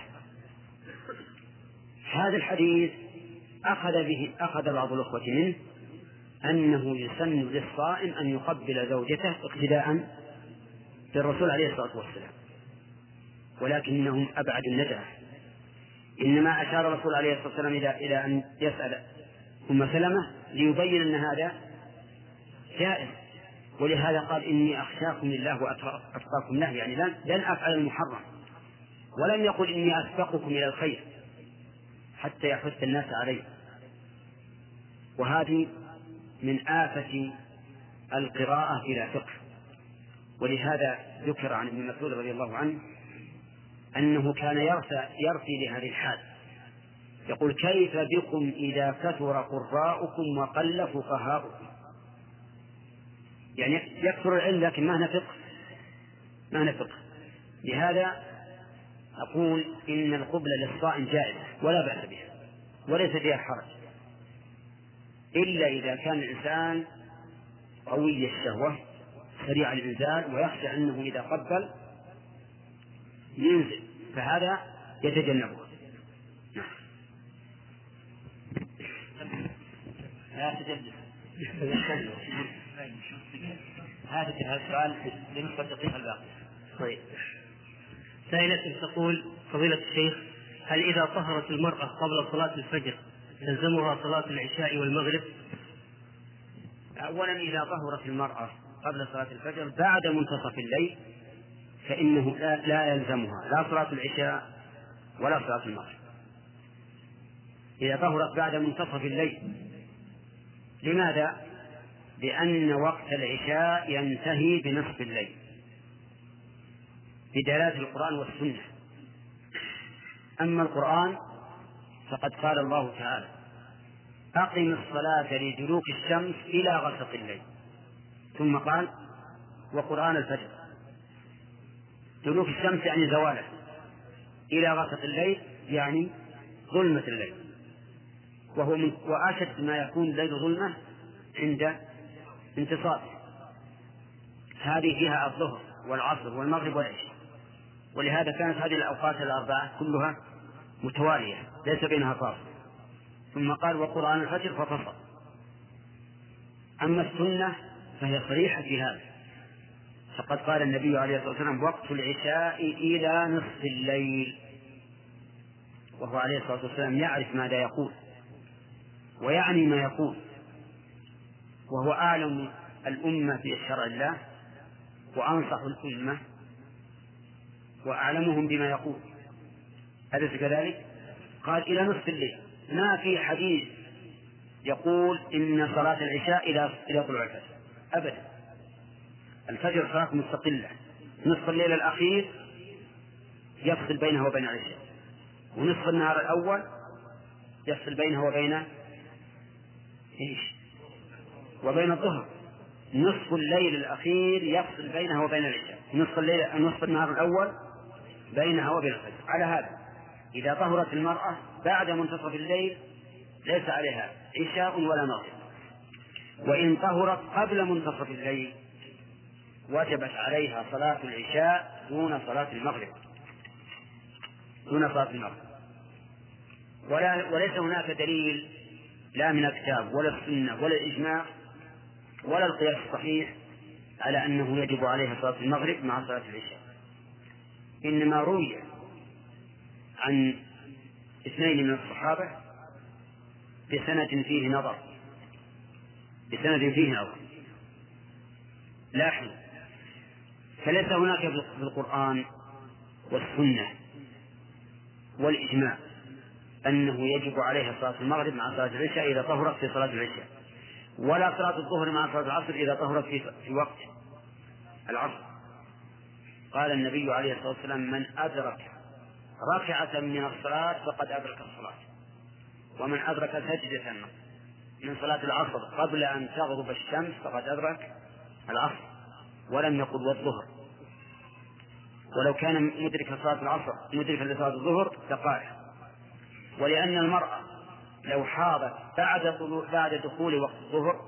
هذا الحديث أخذ به أخذ بعض الأخوة منه أنه يسن للصائم أن يقبل زوجته اقتداء بالرسول عليه الصلاة والسلام، ولكنهم أبعد الندى. إنما أشار الرسول عليه الصلاة والسلام إلى إلى أن يسأل أم سلمة ليبين أن هذا جائز، ولهذا قال إني أخشاكم لله وأتقاكم له، يعني لن, لن أفعل المحرم، ولم يقل إني أسبقكم إلى الخير حتى يحث الناس عليه. وهذه من آفة القراءة إلى فقه. ولهذا ذكر عن ابن مسعود رضي الله عنه أنه كان يرثى يرثي لهذه الحال، يقول كيف بكم إذا كثر قراءكم وقل فقهاؤكم، يعني يكثر العلم لكن ما نفقه ما نفقه. لهذا أقول إن القبلة للصائم جائزة ولا بأس بها وليس فيها حرج، إلا إذا كان الإنسان قوي الشهوة سريع الإنزال ويخشى أنه إذا قبل ينزل، فهذا يتجنبه. نعم. لا تجلس. هذا السؤال لنقطة دقيقة الباقي. طيب. سائلة تقول فضيلة الشيخ، هل إذا طهرت المرأة قبل صلاة الفجر تلزمها صلاة العشاء والمغرب؟ أولا إذا طهرت المرأة قبل صلاة الفجر بعد منتصف الليل فإنه لا, لا يلزمها لا صلاة العشاء ولا صلاة المغرب. إذا طهرت بعد منتصف الليل. لماذا؟ لأن وقت العشاء ينتهي بنصف الليل بدلالة القرآن والسنة. أما القرآن فقد قال الله تعالى أقم الصلاة لدلوك الشمس إلى غسق الليل، ثم قال وقرآن الفجر. دلوك الشمس يعني زواله، إلى غسق الليل يعني ظلمة الليل، وهو من وأشد ما يكون الليل ظلمة عند انتصافه. هذه فيها الظهر والعصر والمغرب والعشاء، ولهذا كانت هذه الأوقات الأربعة كلها متوالية ليس بينها فاصل. ثم قال وقرآن الفجر ففصل. أما السنة فهي صريحة في هذا، فقد قال النبي عليه الصلاة والسلام وقت العشاء إلى نصف الليل، وهو عليه الصلاة والسلام يعرف ماذا يقول ويعني ما يقول، وهو أعلم الأمة في شرع الله وأنصح الأمة وأعلمهم بما يقول. أليس كذلك؟ قال إلى نصف الليل، ما في حديث يقول إن صلاة العشاء إلى إلى طلوع الفجر أبدا. الفجر صلاة مستقلة، نصف الليل الأخير يفصل بينه وبين العشاء، ونصف النهار الأول يفصل بينه وبين إيش؟ وبين الظهر. نصف الليل الأخير يفصل بينه وبين العشاء، نصف الليل نصف النهار الأول بينها وبين الفجر. على هذا إذا طهرت المرأة بعد منتصف الليل ليس عليها عشاء ولا مغرب، وإن طهرت قبل منتصف الليل وجبت عليها صلاة العشاء دون صلاة المغرب دون صلاة المغرب. ولا وليس هناك دليل لا من الكتاب ولا السنة ولا الإجماع ولا القياس الصحيح على أنه يجب عليها صلاة المغرب مع صلاة العشاء. إنما روي عن اثنين من الصحابة بسند فيه نظر بسند فيه نظر لاحظ، فليس هناك في القرآن والسنة والإجماع أنه يجب عليها صلاة المغرب مع صلاة العشاء إذا طهرت في صلاة العشاء، ولا صلاة الظهر مع صلاة العصر إذا طهرت في وقت العصر. قال النبي عليه الصلاة والسلام من أدرك ركعة من الصلاة فقد أدرك الصلاة، ومن أدرك سجدة من صلاة العصر قبل أن تغرب الشمس فقد أدرك العصر، ولم يقل والظهر. ولو كان مدرك صلاة العصر مدركا لصلاة الظهر لقال. ولأن المرأة لو حاضت بعد طلوع بعد دخول وقت الظهر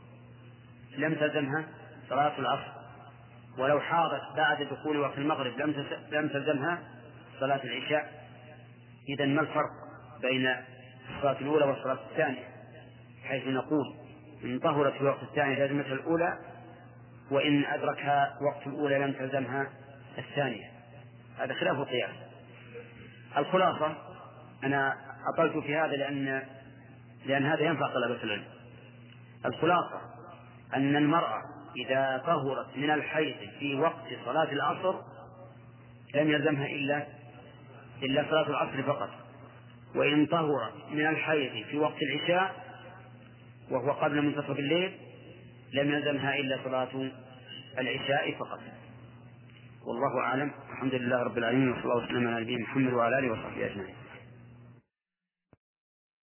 لم تلزمها صلاة العصر، ولو حاضت بعد دخول وقت المغرب لم لم تلزمها صلاة العشاء. إذن ما الفرق بين الصلاة الأولى والصلاة الثانية؟ حيث نقول إن طهرت في وقت الثاني لازمتها الأولى، وإن أدركها وقت الأولى لم تلزمها الثانية. هذا خلاف القياس. الخلاصة أنا أطلت في هذا لأن لأن هذا ينفع طلبة العلم. الخلاصة أن المرأة إذا طهرت من الحيض في وقت صلاة العصر لم يلزمها إلا إلا صلاة العصر فقط، وإن طهرت من الحيض في وقت العشاء وهو قبل منتصف الليل لم يلزمها إلا صلاة العشاء فقط. والله أعلم. الحمد لله رب العالمين، وصلى الله وسلم على نبينا محمد وعلى آله وصحبه أجمعين.